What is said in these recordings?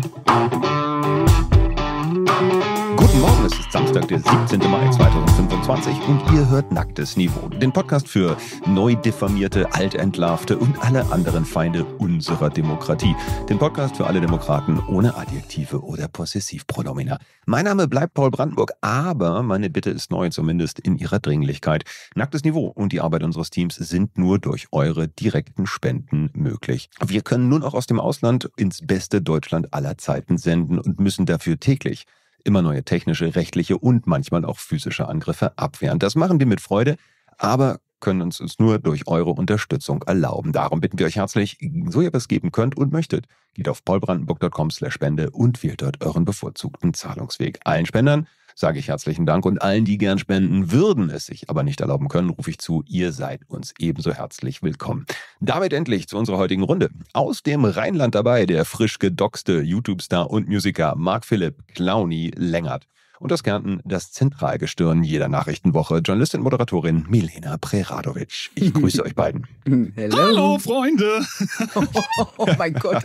Guten Morgen, es ist Samstag, der 17. Mai 2025 und ihr hört Nacktes Niveau, den Podcast für neu diffamierte, altentlarvte und alle anderen Feinde unserer Demokratie. Den Podcast für alle Demokraten ohne Adjektive oder Possessivpronomina. Mein Name bleibt Paul Brandenburg, aber meine Bitte ist neu, zumindest in ihrer Dringlichkeit. Nacktes Niveau und die Arbeit unseres Teams sind nur durch eure direkten Spenden möglich. Wir können nun auch aus dem Ausland ins beste Deutschland aller Zeiten senden und müssen dafür täglich immer neue technische, rechtliche und manchmal auch physische Angriffe abwehren. Das machen wir mit Freude, aber können uns nur durch eure Unterstützung erlauben. Darum bitten wir euch herzlich, so ihr was geben könnt und möchtet, geht auf paulbrandenburg.com/Spende und wählt dort euren bevorzugten Zahlungsweg. Allen Spendern sage ich herzlichen Dank und allen, die gern spenden würden, es sich aber nicht erlauben können, rufe ich zu, ihr seid uns ebenso herzlich willkommen. Damit endlich zu unserer heutigen Runde. Aus dem Rheinland dabei der frisch gedoxte YouTube-Star und Musiker Marc Philipp Clowny Lengert. Und aus Kärnten das Zentralgestirn jeder Nachrichtenwoche, Journalistin und Moderatorin Milena Preradovic. Ich grüße euch beiden. Hello. Hallo, Freunde! Oh mein Gott.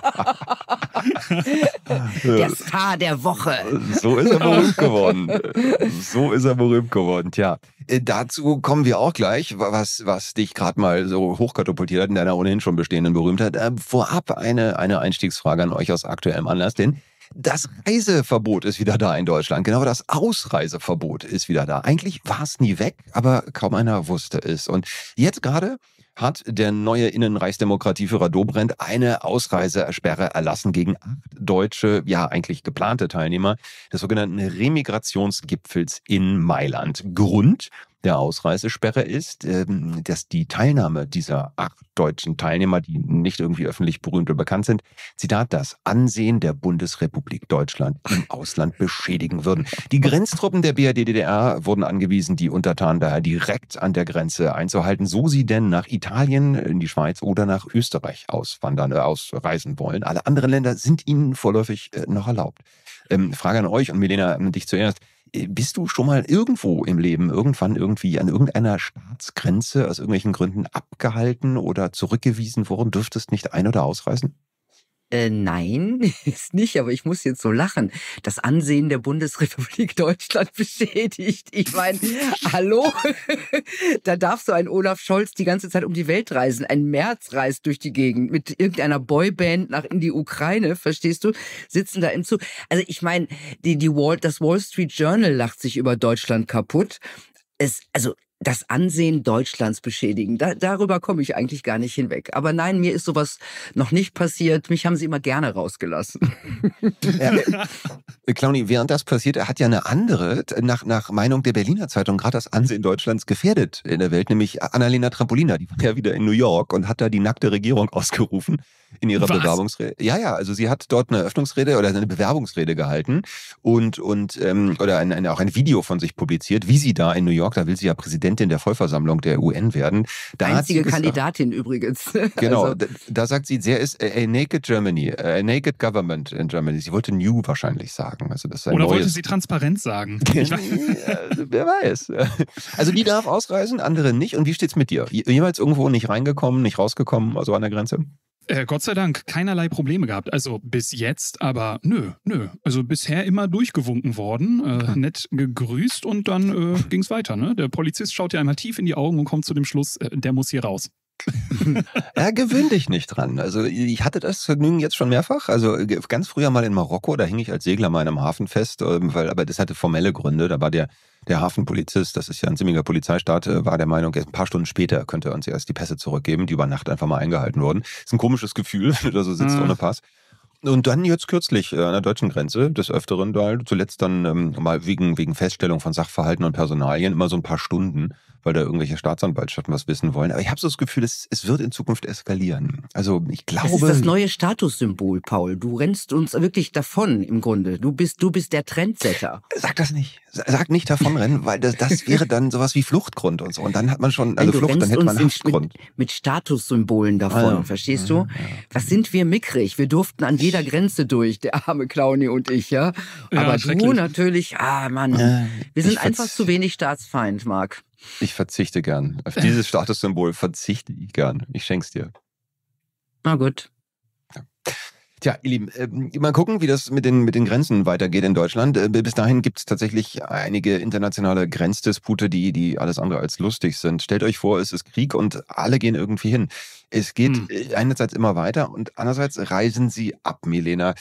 Der Star der Woche. So ist er berühmt geworden. Tja, dazu kommen wir auch gleich, was dich gerade mal so hochkatapultiert hat in deiner ohnehin schon bestehenden Berühmtheit. Vorab eine Einstiegsfrage an euch aus aktuellem Anlass, denn das Reiseverbot ist wieder da in Deutschland. Genau, das Ausreiseverbot ist wieder da. Eigentlich war es nie weg, aber kaum einer wusste es. Und jetzt gerade hat der neue Innenreichsdemokratieführer Dobrindt eine Ausreisesperre erlassen gegen 8 deutsche, ja eigentlich geplante Teilnehmer des sogenannten Remigrationsgipfels in Mailand. Grund der Ausreisesperre ist, dass die Teilnahme dieser 8 deutschen Teilnehmer, die nicht irgendwie öffentlich berühmt oder bekannt sind, Zitat, das Ansehen der Bundesrepublik Deutschland im Ausland beschädigen würden. Die Grenztruppen der BRD-DDR wurden angewiesen, die Untertanen daher direkt an der Grenze einzuhalten, so sie denn nach Italien, in die Schweiz oder nach Österreich ausreisen wollen. Alle anderen Länder sind ihnen vorläufig noch erlaubt. Frage an euch und Milena, dich zuerst. Bist du schon mal irgendwo im Leben irgendwann irgendwie an irgendeiner Staatsgrenze aus irgendwelchen Gründen abgehalten oder zurückgewiesen worden? Dürftest nicht ein- oder ausreisen? Nein, ist nicht, aber ich muss jetzt so lachen. Das Ansehen der Bundesrepublik Deutschland beschädigt. Ich meine, hallo? Da darf so ein Olaf Scholz die ganze Zeit um die Welt reisen. Ein Merz reist durch die Gegend mit irgendeiner Boyband in die Ukraine, verstehst du? Sitzen da im Zug. Also ich meine, das Wall Street Journal lacht sich über Deutschland kaputt. Das Ansehen Deutschlands beschädigen. Darüber komme ich eigentlich gar nicht hinweg. Aber nein, mir ist sowas noch nicht passiert. Mich haben sie immer gerne rausgelassen. Ja, Clowny, während das passiert, er hat ja eine andere, nach Meinung der Berliner Zeitung, gerade das Ansehen Deutschlands gefährdet in der Welt, nämlich Annalena Trampolina. Die war ja wieder in New York und hat da die nackte Regierung ausgerufen in ihrer Bewerbungsrede. Ja, also sie hat dort eine Eröffnungsrede oder eine Bewerbungsrede gehalten und auch ein Video von sich publiziert, wie sie da in New York, da will sie ja Präsidentin der Vollversammlung der UN werden. Einzige Kandidatin übrigens. Genau, also, da sagt sie, there is a naked Germany, a naked government in Germany. Sie wollte new wahrscheinlich sagen. Also das ist oder wollte sie transparent sagen? Wer weiß. Also die darf ausreisen, andere nicht. Und wie steht's mit dir? Jemals irgendwo nicht reingekommen, nicht rausgekommen, also an der Grenze? Gott sei Dank keinerlei Probleme gehabt. Also bis jetzt, aber nö. Also bisher immer durchgewunken worden, nett gegrüßt und dann ging's weiter. Ne? Der Polizist schaut dir einmal tief in die Augen und kommt zu dem Schluss, der muss hier raus. Ja, gewöhn dich nicht dran. Also ich hatte das Vergnügen jetzt schon mehrfach. Also ganz früher mal in Marokko, da hing ich als Segler mal in einem Hafen fest, aber das hatte formelle Gründe. Da war der Hafenpolizist, das ist ja ein ziemlicher Polizeistaat, war der Meinung, ein paar Stunden später könnte er uns erst die Pässe zurückgeben, die über Nacht einfach mal eingehalten wurden. Ist ein komisches Gefühl, wenn du da so sitzt ohne Pass. Und dann jetzt kürzlich an der deutschen Grenze des Öfteren, zuletzt dann mal wegen Feststellung von Sachverhalten und Personalien immer so ein paar Stunden, weil da irgendwelche Staatsanwaltschaften was wissen wollen. Aber ich habe so das Gefühl, es wird in Zukunft eskalieren. Also ich glaube... Das ist das neue Statussymbol, Paul. Du rennst uns wirklich davon im Grunde. Du bist der Trendsetter. Sag das nicht. Sag nicht davonrennen, weil das wäre dann sowas wie Fluchtgrund und so. Und dann hat man schon, also Flucht, dann hätte man Haftgrund. Mit Statussymbolen davon, verstehst du? Was sind wir mickrig? Wir durften an jeder Grenze durch, der arme Clowny und ich, ja? Aber du natürlich, Mann. Wir sind einfach zu wenig Staatsfeind, Marc. Ich verzichte gern. Auf dieses Statussymbol verzichte ich gern. Ich schenk's dir. Na gut. Ja. Tja, ihr Lieben, mal gucken, wie das mit den Grenzen weitergeht in Deutschland. Bis dahin gibt es tatsächlich einige internationale Grenzdispute, die alles andere als lustig sind. Stellt euch vor, es ist Krieg und alle gehen irgendwie hin. Es geht einerseits immer weiter und andererseits reisen sie ab, Milena.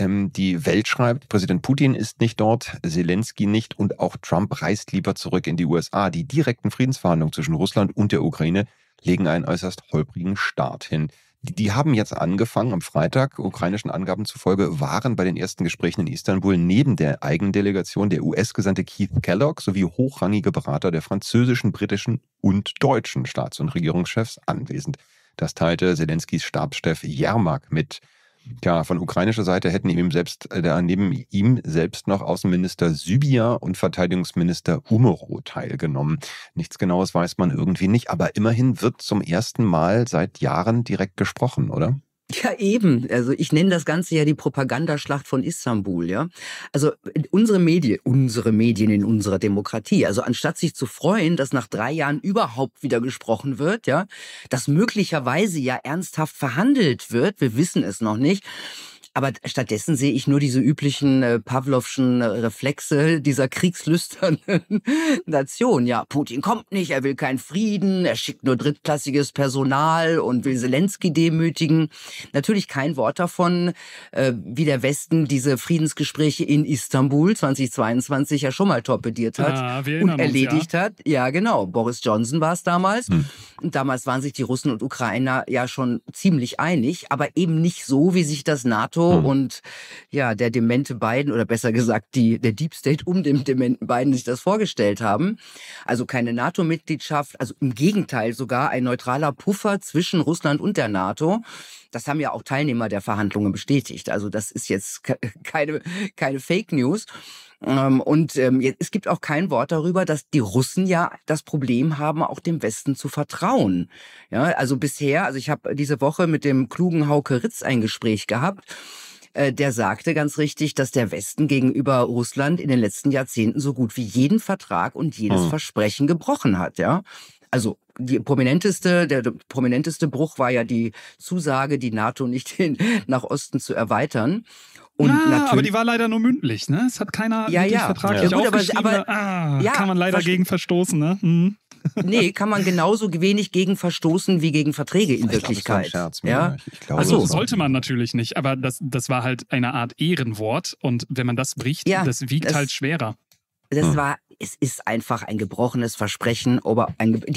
Die Welt schreibt, Präsident Putin ist nicht dort, Zelensky nicht und auch Trump reist lieber zurück in die USA. Die direkten Friedensverhandlungen zwischen Russland und der Ukraine legen einen äußerst holprigen Start hin. Die haben jetzt angefangen am Freitag. Ukrainischen Angaben zufolge waren bei den ersten Gesprächen in Istanbul neben der Eigendelegation der US-Gesandte Keith Kellogg sowie hochrangige Berater der französischen, britischen und deutschen Staats- und Regierungschefs anwesend. Das teilte Zelenskys Stabschef Jermak mit. Tja, von ukrainischer Seite hätten neben ihm selbst noch Außenminister Sybiha und Verteidigungsminister Umerov teilgenommen. Nichts Genaues weiß man irgendwie nicht, aber immerhin wird zum ersten Mal seit Jahren direkt gesprochen, oder? Ja, eben. Also ich nenne das Ganze ja die Propagandaschlacht von Istanbul, ja. Also unsere Medien in unserer Demokratie, also anstatt sich zu freuen, dass nach 3 Jahren überhaupt wieder gesprochen wird, ja, dass möglicherweise ja ernsthaft verhandelt wird, wir wissen es noch nicht, aber stattdessen sehe ich nur diese üblichen Pavlovschen Reflexe dieser kriegslüsternen Nation. Ja, Putin kommt nicht, er will keinen Frieden, er schickt nur drittklassiges Personal und will Zelensky demütigen. Natürlich kein Wort davon, wie der Westen diese Friedensgespräche in Istanbul 2022 ja schon mal torpediert hat und erledigt hat. Ja, genau. Boris Johnson war es damals. Und damals waren sich die Russen und Ukrainer ja schon ziemlich einig, aber eben nicht so, wie sich das NATO und ja, der demente Biden, oder besser gesagt der Deep State um den dementen Biden sich das vorgestellt haben. Also keine NATO-Mitgliedschaft, also im Gegenteil sogar ein neutraler Puffer zwischen Russland und der NATO. Das haben ja auch Teilnehmer der Verhandlungen bestätigt. Also das ist jetzt keine Fake News. Es gibt auch kein Wort darüber, dass die Russen ja das Problem haben, auch dem Westen zu vertrauen. Ja, also bisher, also ich habe diese Woche mit dem klugen Hauke Ritz ein Gespräch gehabt. Der sagte ganz richtig, dass der Westen gegenüber Russland in den letzten Jahrzehnten so gut wie jeden Vertrag und jedes Versprechen gebrochen hat. Ja, also der prominenteste Bruch war ja die Zusage, die NATO nicht nach Osten zu erweitern. Und aber die war leider nur mündlich, ne? Es hat keiner wirklich vertraglich aufgeschrieben. Kann man leider gegen verstoßen, ne? Nee, kann man genauso wenig gegen verstoßen wie gegen Verträge in Wirklichkeit. Das ist ja? Ich glaube, sollte man natürlich nicht, aber das war halt eine Art Ehrenwort und wenn man das bricht, das wiegt halt schwerer. Es ist einfach ein gebrochenes Versprechen, aber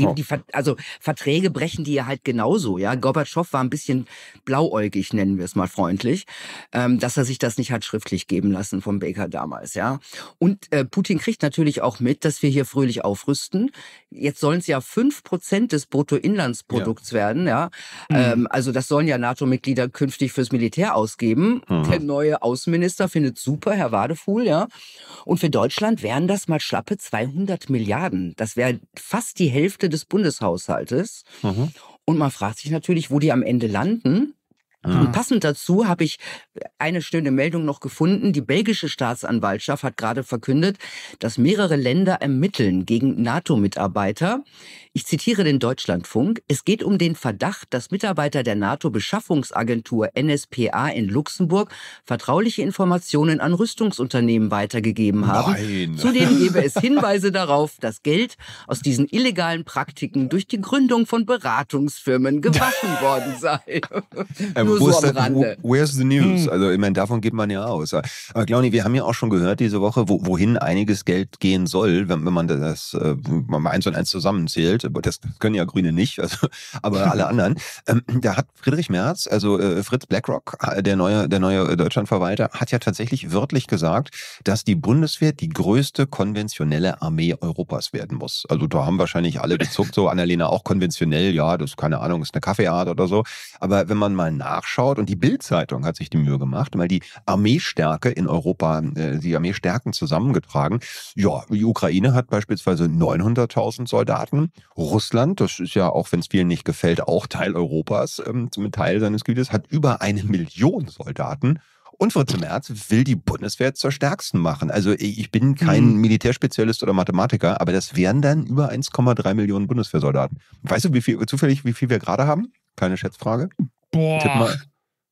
also Verträge brechen die ja halt genauso, ja. Gorbatschow war ein bisschen blauäugig, nennen wir es mal freundlich, dass er sich das nicht hat schriftlich geben lassen vom Baker damals, ja. Und Putin kriegt natürlich auch mit, dass wir hier fröhlich aufrüsten. Jetzt sollen es ja 5% des Bruttoinlandsprodukts werden, ja. Also das sollen ja NATO-Mitglieder künftig fürs Militär ausgeben. Der neue Außenminister findet super, Herr Wadefuhl, ja. Und für Deutschland wären das mal schlappe 200 Milliarden. Das wäre fast die Hälfte des Bundeshaushaltes. Und man fragt sich natürlich, wo die am Ende landen. Und passend dazu habe ich eine schöne Meldung noch gefunden. Die belgische Staatsanwaltschaft hat gerade verkündet, dass mehrere Länder ermitteln gegen NATO-Mitarbeiter. Ich zitiere den Deutschlandfunk. Es geht um den Verdacht, dass Mitarbeiter der NATO-Beschaffungsagentur NSPA in Luxemburg vertrauliche Informationen an Rüstungsunternehmen weitergegeben haben. Nein. Zudem gebe es Hinweise darauf, dass Geld aus diesen illegalen Praktiken durch die Gründung von Beratungsfirmen gewaschen worden sei. Nur so am Rande. Where's the news? Also ich meine, davon geht man ja aus. Aber Claudi, wir haben ja auch schon gehört diese Woche, wohin einiges Geld gehen soll, wenn man das mal 1 und 1 zusammenzählt. Das können ja Grüne nicht, also, aber alle anderen. Da hat Friedrich Merz, also Fritz BlackRock, der neue Deutschlandverwalter, hat ja tatsächlich wörtlich gesagt, dass die Bundeswehr die größte konventionelle Armee Europas werden muss. Also da haben wahrscheinlich alle gezuckt, so Annalena auch konventionell, ja, das keine Ahnung, ist eine Kaffeeart oder so. Aber wenn man mal nachschaut, und die Bild-Zeitung hat sich die Mühe gemacht, mal die Armeestärke in Europa, die Armeestärken zusammengetragen. Ja, die Ukraine hat beispielsweise 900.000 Soldaten. Russland, das ist ja, auch wenn es vielen nicht gefällt, auch Teil Europas, mit Teil seines Gebietes, hat über 1 Million Soldaten. Und Fritz Merz will die Bundeswehr zur stärksten machen. Also ich bin kein Militärspezialist oder Mathematiker, aber das wären dann über 1,3 Millionen Bundeswehrsoldaten. Weißt du, wie viel wir gerade haben? Keine Schätzfrage. Boah. Tipp mal.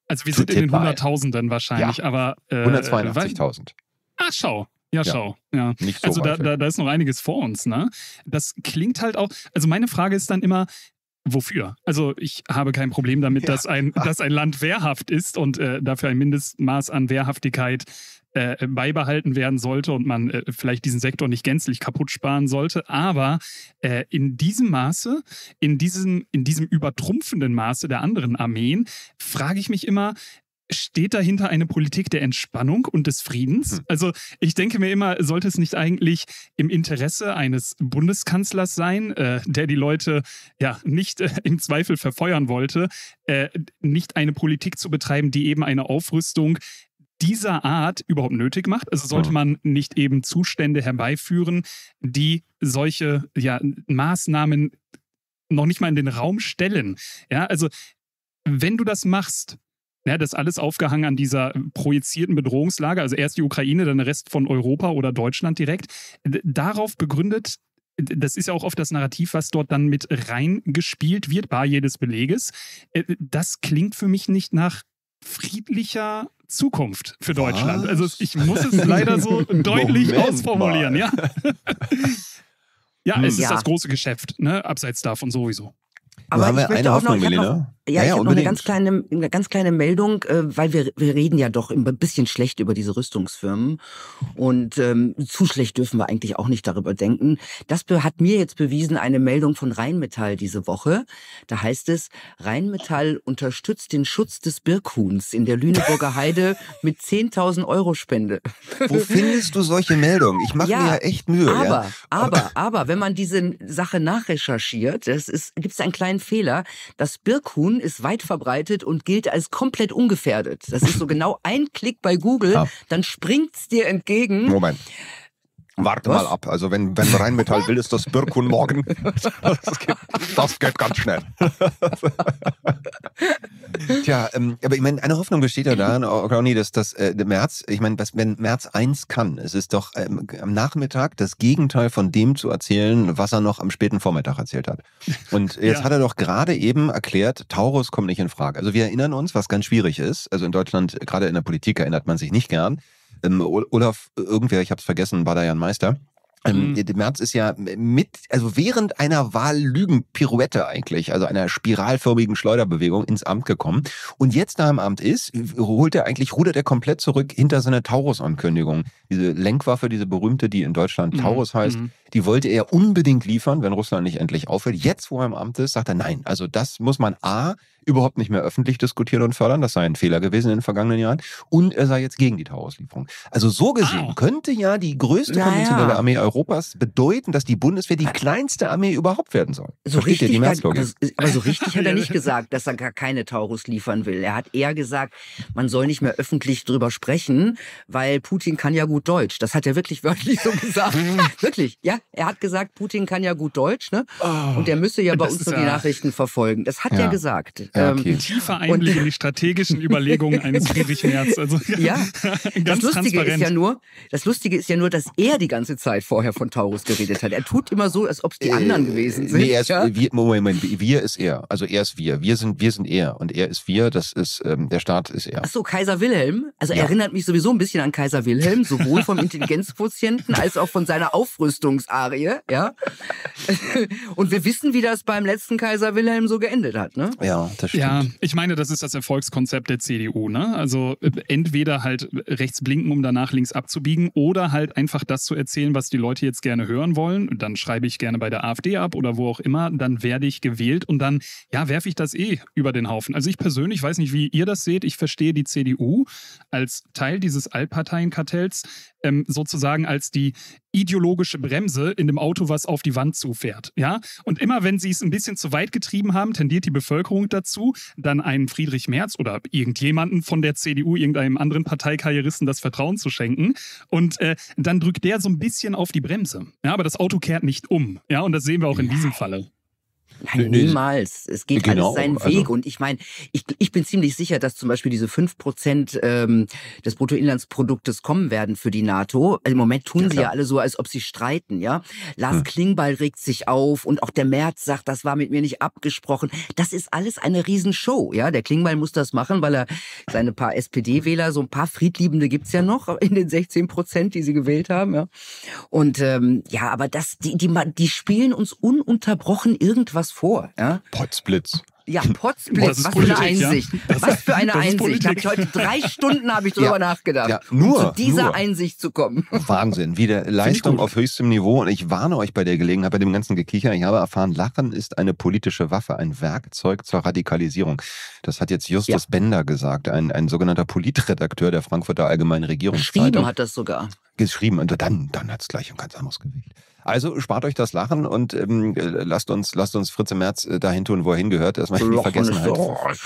Also wir sind in den Hunderttausenden wahrscheinlich, Ja. aber 182.000. Ach, schau. Ja, schau. Ja. Nicht so also weit weg. da ist noch einiges vor uns, ne? Das klingt halt auch, also meine Frage ist dann immer, wofür? Also ich habe kein Problem damit, dass ein Land wehrhaft ist und dafür ein Mindestmaß an Wehrhaftigkeit beibehalten werden sollte und man vielleicht diesen Sektor nicht gänzlich kaputt sparen sollte. Aber in diesem Maße, in diesem übertrumpfenden Maße der anderen Armeen, frage ich mich immer, steht dahinter eine Politik der Entspannung und des Friedens? Also ich denke mir immer, sollte es nicht eigentlich im Interesse eines Bundeskanzlers sein, der die Leute ja nicht im Zweifel verfeuern wollte, nicht eine Politik zu betreiben, die eben eine Aufrüstung dieser Art überhaupt nötig macht? Also sollte man nicht eben Zustände herbeiführen, die solche Maßnahmen noch nicht mal in den Raum stellen? Ja, also wenn du das machst, ja, das alles aufgehangen an dieser projizierten Bedrohungslage, also erst die Ukraine, dann der Rest von Europa oder Deutschland direkt, darauf begründet, das ist ja auch oft das Narrativ, was dort dann mit reingespielt wird, bar jedes Beleges. Das klingt für mich nicht nach friedlicher Zukunft für Deutschland. Also ich muss es leider so deutlich ausformulieren. Ja, es ist das große Geschäft, ne? Abseits davon sowieso. Aber haben ich wir möchte eine auch noch, Hoffnung, Melina? ich habe noch eine unbedingt. ganz kleine Meldung, weil wir reden ja doch ein bisschen schlecht über diese Rüstungsfirmen und zu schlecht dürfen wir eigentlich auch nicht darüber denken. Das hat mir jetzt bewiesen eine Meldung von Rheinmetall diese Woche. Da heißt es, Rheinmetall unterstützt den Schutz des Birkhuhns in der Lüneburger Heide mit 10.000 € Spende. Wo findest du solche Meldungen? Ich mache mir ja echt Mühe. Aber wenn man diese Sache nachrecherchiert, gibt es einen kleinen Fehler. Das Birkhuhn ist weit verbreitet und gilt als komplett ungefährdet. Das ist so genau ein Klick bei Google, dann springt's dir entgegen. Moment. Warte mal ab. Also wenn Rheinmetall will, ist das Birkhuhn morgen. Das geht ganz schnell. Tja, aber ich meine, eine Hoffnung besteht ja darin, Ronny, dass Merz, ich meine, wenn Merz eins kann, es ist doch am Nachmittag das Gegenteil von dem zu erzählen, was er noch am späten Vormittag erzählt hat. Und jetzt hat er doch gerade eben erklärt, Taurus kommt nicht in Frage. Also wir erinnern uns, was ganz schwierig ist. Also in Deutschland, gerade in der Politik, erinnert man sich nicht gern. Olaf, irgendwer, ich hab's vergessen, war da ja ein Meister. Merz ist ja während einer Wahllügenpirouette eigentlich, also einer spiralförmigen Schleuderbewegung ins Amt gekommen. Und jetzt, da er im Amt ist, rudert er komplett zurück hinter seine Taurus-Ankündigung. Diese Lenkwaffe, diese berühmte, die in Deutschland Taurus heißt, die wollte er unbedingt liefern, wenn Russland nicht endlich aufhört. Jetzt, wo er im Amt ist, sagt er, nein, also das muss man überhaupt nicht mehr öffentlich diskutieren und fördern. Das sei ein Fehler gewesen in den vergangenen Jahren. Und er sei jetzt gegen die Taurus-Lieferung. Also so gesehen könnte ja die größte konventionelle Armee Europas bedeuten, dass die Bundeswehr die kleinste Armee überhaupt werden soll. So richtig, aber so richtig hat er nicht gesagt, dass er gar keine Taurus liefern will. Er hat eher gesagt, man soll nicht mehr öffentlich drüber sprechen, weil Putin kann ja gut Deutsch. Das hat er wirklich wörtlich so gesagt. Wirklich, ja. Er hat gesagt, Putin kann ja gut Deutsch, ne? Und er müsse ja bei uns nur die Nachrichten verfolgen. Das hat er gesagt. Okay. Tiefer Einblick in die strategischen Überlegungen eines Friedrich Merz. Also, das Lustige ist ja nur, dass er die ganze Zeit vorher von Taurus geredet hat. Er tut immer so, als ob es die anderen gewesen sind. Nee, Moment, wir ist er. Also er ist wir. Wir sind er. Und er ist wir. Das ist, der Staat ist er. Ach so, Kaiser Wilhelm. Also er erinnert mich sowieso ein bisschen an Kaiser Wilhelm, sowohl vom Intelligenzquotienten als auch von seiner Aufrüstungsarie, ja. Und wir wissen, wie das beim letzten Kaiser Wilhelm so geendet hat, ne? Ja, das stimmt. Ja, ich meine, das ist das Erfolgskonzept der CDU, ne? Also entweder halt rechts blinken, um danach links abzubiegen, oder halt einfach das zu erzählen, was die Leute jetzt gerne hören wollen. Dann schreibe ich gerne bei der AfD ab oder wo auch immer, dann werde ich gewählt und dann, werfe ich das über den Haufen. Also ich persönlich weiß nicht, wie ihr das seht. Ich verstehe die CDU als Teil dieses Allparteienkartells sozusagen als die ideologische Bremse in dem Auto, was auf die Wand zufährt. Ja? Und immer wenn sie es ein bisschen zu weit getrieben haben, tendiert die Bevölkerung dazu, dann einem Friedrich Merz oder irgendjemanden von der CDU, irgendeinem anderen Parteikarrieristen das Vertrauen zu schenken. Und dann drückt der so ein bisschen auf die Bremse. Ja, aber das Auto kehrt nicht um. Ja, und das sehen wir auch in diesem Falle. Nein, niemals. Es geht Genau, alles seinen Weg. Und ich meine, ich bin ziemlich sicher, dass zum Beispiel diese 5% des Bruttoinlandsproduktes kommen werden für die NATO. Also im Moment tun sie ja alle so, als ob sie streiten, ja. Lars Klingbeil regt sich auf und auch der Merz sagt, das war mit mir nicht abgesprochen. Das ist alles eine Riesenshow, ja. Der Klingbeil muss das machen, weil er seine paar SPD-Wähler, so ein paar Friedliebende gibt's ja noch in den 16%, die sie gewählt haben, ja. Und ja, aber die spielen uns ununterbrochen irgendwas vor, ja. Potzblitz. Ja, Potzblitz, was für eine Einsicht. Was für eine Einsicht. Habe ich heute 3 Stunden drüber nachgedacht, um zu dieser Einsicht zu kommen. Wahnsinn, wieder Leistung auf höchstem Niveau. Und ich warne euch bei der Gelegenheit, bei dem ganzen Gekicher, ich habe erfahren, Lachen ist eine politische Waffe, ein Werkzeug zur Radikalisierung. Das hat jetzt Justus Bender gesagt, ein sogenannter Politredakteur der Frankfurter Allgemeinen Regierungszeitung. Geschrieben hat das sogar. Geschrieben, und dann hat es gleich ein ganz anderes Gewicht. Also spart euch das Lachen und lasst uns Fritze Merz dahin tun, wo er hingehört. Erstmal die Vergessenheit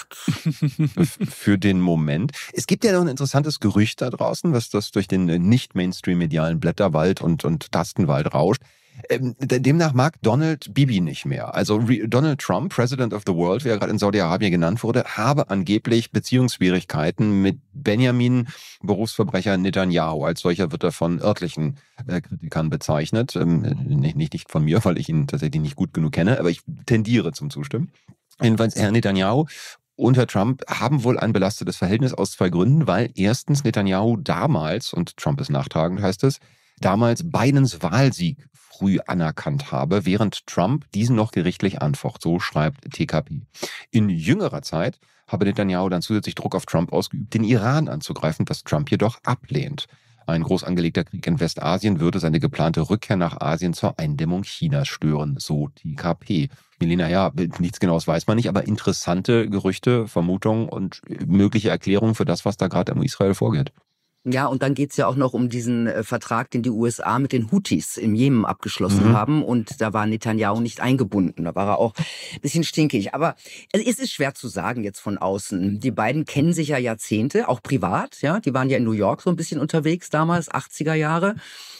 für den Moment. Es gibt ja noch ein interessantes Gerücht da draußen, was das durch den nicht-Mainstream-medialen Blätterwald und Tastenwald rauscht. Demnach mag Donald Bibi nicht mehr. Also Donald Trump, President of the World, wie er gerade in Saudi-Arabien genannt wurde, habe angeblich Beziehungsschwierigkeiten mit Benjamin, Berufsverbrecher Netanyahu. Als solcher wird er von örtlichen Kritikern bezeichnet. Nicht von mir, weil ich ihn tatsächlich nicht gut genug kenne, aber ich tendiere zum Zustimmen. Jedenfalls Herr Netanyahu und Herr Trump haben wohl ein belastetes Verhältnis aus 2 Gründen, weil erstens Netanyahu damals, und Trump ist nachtragend, heißt es, damals Bidens Wahlsieg früh anerkannt habe, während Trump diesen noch gerichtlich anfocht, so schreibt TKP. In jüngerer Zeit habe Netanyahu dann zusätzlich Druck auf Trump ausgeübt, den Iran anzugreifen, was Trump jedoch ablehnt. Ein groß angelegter Krieg in Westasien würde seine geplante Rückkehr nach Asien zur Eindämmung Chinas stören, so TKP. Milena, ja, nichts Genaues weiß man nicht, aber interessante Gerüchte, Vermutungen und mögliche Erklärungen für das, was da gerade in Israel vorgeht. Ja, und dann geht's ja auch noch um diesen Vertrag, den die USA mit den Houthis im Jemen abgeschlossen haben. Und da war Netanyahu nicht eingebunden. Da war er auch ein bisschen stinkig. Aber also, es ist schwer zu sagen jetzt von außen. Die beiden kennen sich ja Jahrzehnte, auch privat. Ja, die waren ja in New York so ein bisschen unterwegs damals, 80er Jahre.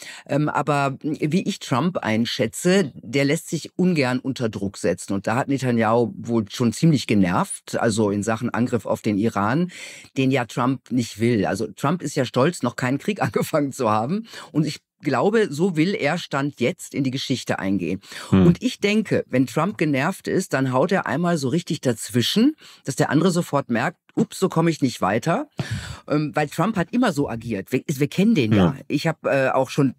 Aber wie ich Trump einschätze, der lässt sich ungern unter Druck setzen. Und da hat Netanyahu wohl schon ziemlich genervt, also in Sachen Angriff auf den Iran, den ja Trump nicht will. Also Trump ist ja stolz, noch keinen Krieg angefangen zu haben. Und ich glaube, so will er Stand jetzt in die Geschichte eingehen. Und ich denke, wenn Trump genervt ist, dann haut er einmal so richtig dazwischen, dass der andere sofort merkt, ups, so komme ich nicht weiter. Weil Trump hat immer so agiert. Wir kennen den ja. Ich habe auch schon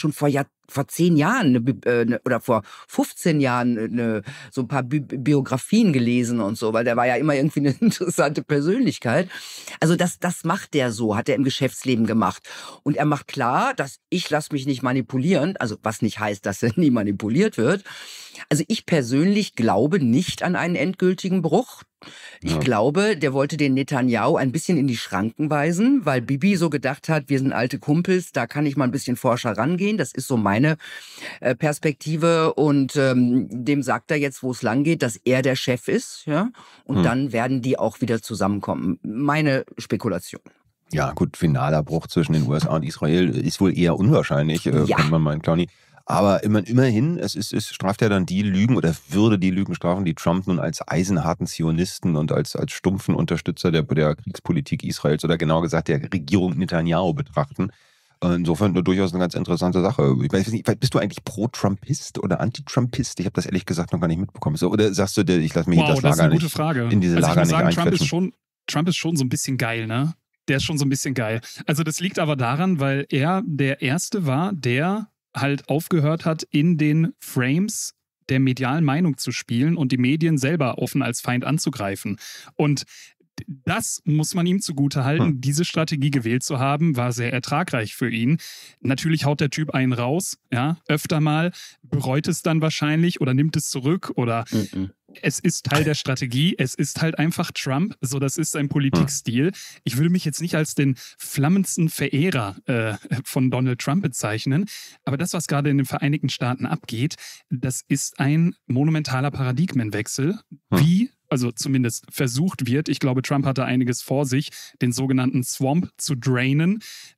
vor 10 Jahren oder vor 15 Jahren so ein paar Biografien gelesen und so, weil der war ja immer irgendwie eine interessante Persönlichkeit. Also das macht der so, hat er im Geschäftsleben gemacht. Und er macht klar, dass ich lasse mich nicht manipulieren, also was nicht heißt, dass er nie manipuliert wird. Also ich persönlich glaube nicht an einen endgültigen Bruch. Ich glaube, der wollte den Netanyahu ein bisschen in die Schranken weisen, weil Bibi so gedacht hat, wir sind alte Kumpels, da kann ich mal ein bisschen forscher rangehen. Das ist so meine Perspektive. Und dem sagt er jetzt, wo es lang geht, dass er der Chef ist. Ja? Und dann werden die auch wieder zusammenkommen. Meine Spekulation. Ja, gut, finaler Bruch zwischen den USA und Israel ist wohl eher unwahrscheinlich, kann man meinen, Claudi. Aber immerhin, es straft ja dann die Lügen oder würde die Lügen strafen, die Trump nun als eisenharten Zionisten und als stumpfen Unterstützer der Kriegspolitik Israels oder genauer gesagt der Regierung Netanyahu betrachten. Insofern durchaus eine ganz interessante Sache. Ich weiß nicht, bist du eigentlich Pro-Trumpist oder Anti-Trumpist? Ich habe das ehrlich gesagt noch gar nicht mitbekommen. So, oder sagst du, ich lasse mich in das Lager nicht, in diese Lager nicht einquetschen? Trump ist schon so ein bisschen geil, ne? Der ist schon so ein bisschen geil. Also das liegt aber daran, weil er der Erste war, der halt aufgehört hat, in den Frames der medialen Meinung zu spielen und die Medien selber offen als Feind anzugreifen. Und das muss man ihm zugute halten. Diese Strategie gewählt zu haben, war sehr ertragreich für ihn. Natürlich haut der Typ einen raus, ja, öfter mal, bereut es dann wahrscheinlich oder nimmt es zurück oder es ist Teil der Strategie, es ist halt einfach Trump, so das ist sein Politikstil. Ich würde mich jetzt nicht als den flammendsten Verehrer von Donald Trump bezeichnen, aber das, was gerade in den Vereinigten Staaten abgeht, das ist ein monumentaler Paradigmenwechsel, wie also zumindest versucht wird. Ich glaube, Trump hatte einiges vor sich, den sogenannten Swamp zu drainen.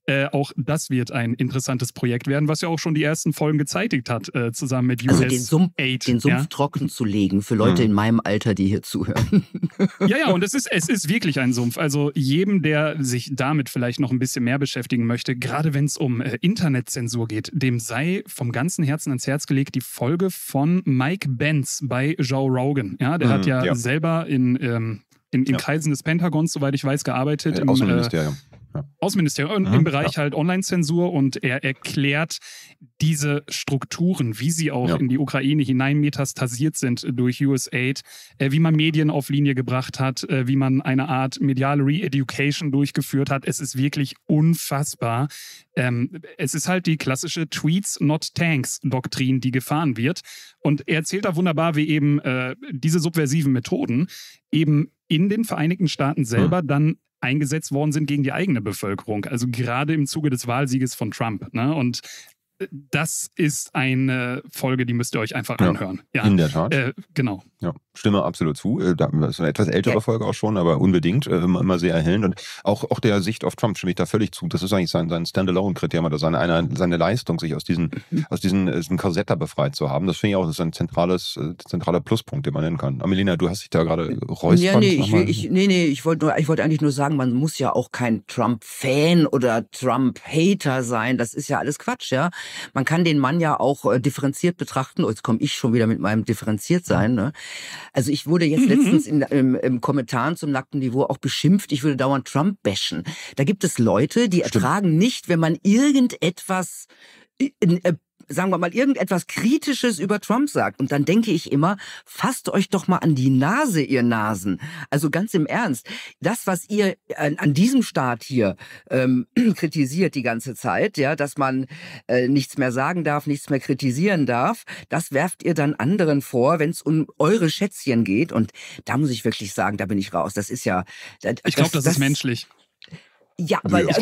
Auch das wird ein interessantes Projekt werden, was ja auch schon die ersten Folgen gezeitigt hat, zusammen mit Also US8. den Sumpf trocken zu legen für Leute in meinem Alter, die hier zuhören. Ja, und es ist wirklich ein Sumpf. Also jedem, der sich damit vielleicht noch ein bisschen mehr beschäftigen möchte, gerade wenn es um Internetzensur geht, dem sei vom ganzen Herzen ans Herz gelegt die Folge von Mike Benz bei Joe Rogan. Ja, der hat ja selber in Kreisen des Pentagons, soweit ich weiß, gearbeitet. Im Außenministerium. Außenministerium im Bereich halt Online-Zensur, und er erklärt diese Strukturen, wie sie auch in die Ukraine hinein metastasiert sind durch USAID, wie man Medien auf Linie gebracht hat, wie man eine Art mediale Re-Education durchgeführt hat. Es ist wirklich unfassbar. Es ist halt die klassische Tweets, not Tanks-Doktrin, die gefahren wird. Und er erzählt da wunderbar, wie eben diese subversiven Methoden eben in den Vereinigten Staaten selber dann eingesetzt worden sind gegen die eigene Bevölkerung. Also gerade im Zuge des Wahlsieges von Trump. Ne? Und das ist eine Folge, die müsst ihr euch einfach anhören. Ja, in der Tat. Genau. Ja, stimme absolut zu. Das ist eine etwas ältere Folge auch schon, aber unbedingt immer sehr erhellend. Und auch der Sicht auf Trump stimme ich da völlig zu. Das ist eigentlich sein Standalone-Kriterium oder seine Leistung, sich aus diesem Korsett da befreit zu haben. Das finde ich auch, das ist ein zentraler Pluspunkt, den man nennen kann. Amelina, du hast dich da gerade räuspern. Ich wollte eigentlich nur sagen, man muss ja auch kein Trump-Fan oder Trump-Hater sein. Das ist ja alles Quatsch, ja. Man kann den Mann ja auch differenziert betrachten. Jetzt komme ich schon wieder mit meinem Differenziertsein, ne? Also ich wurde jetzt letztens im Kommentaren zum nackten Niveau auch beschimpft, ich würde dauernd Trump bashen. Da gibt es Leute, die ertragen nicht, wenn man irgendetwas sagen wir mal, irgendetwas Kritisches über Trump sagt. Und dann denke ich immer, fasst euch doch mal an die Nase, ihr Nasen. Also ganz im Ernst, das, was ihr an diesem Staat hier kritisiert die ganze Zeit, ja, dass man nichts mehr sagen darf, nichts mehr kritisieren darf, das werft ihr dann anderen vor, wenn es um eure Schätzchen geht. Und da muss ich wirklich sagen, da bin ich raus. Das ist ja... Ich glaube, das ist menschlich. Ja,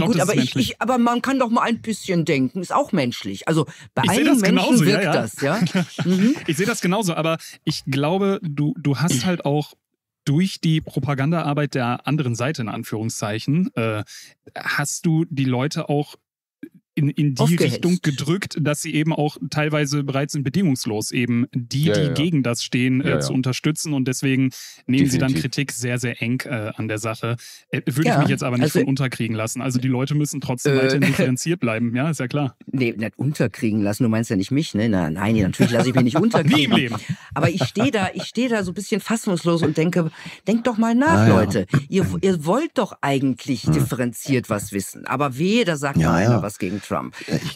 aber man kann doch mal ein bisschen denken, ist auch menschlich. Also bei einigen Menschen wirkt das, ja. Ich sehe das genauso, aber ich glaube, du hast halt auch durch die Propagandaarbeit der anderen Seite, in Anführungszeichen, hast du die Leute auch in die Richtung gedrückt, dass sie eben auch teilweise bereit sind, bedingungslos eben die gegen das stehen, zu unterstützen, und deswegen nehmen sie dann Kritik sehr, sehr eng an der Sache. Würde ich mich jetzt aber nicht von unterkriegen lassen. Also die Leute müssen trotzdem weiterhin differenziert bleiben, ja, ist ja klar. Nee, nicht unterkriegen lassen, du meinst ja nicht mich, ne? Nein, natürlich lasse ich mich nicht unterkriegen. Nie im Leben. Aber ich stehe da so ein bisschen fassungslos und denkt doch mal nach, Leute. Ihr wollt doch eigentlich differenziert was wissen, aber wehe, da sagt mal einer was gegen Trump.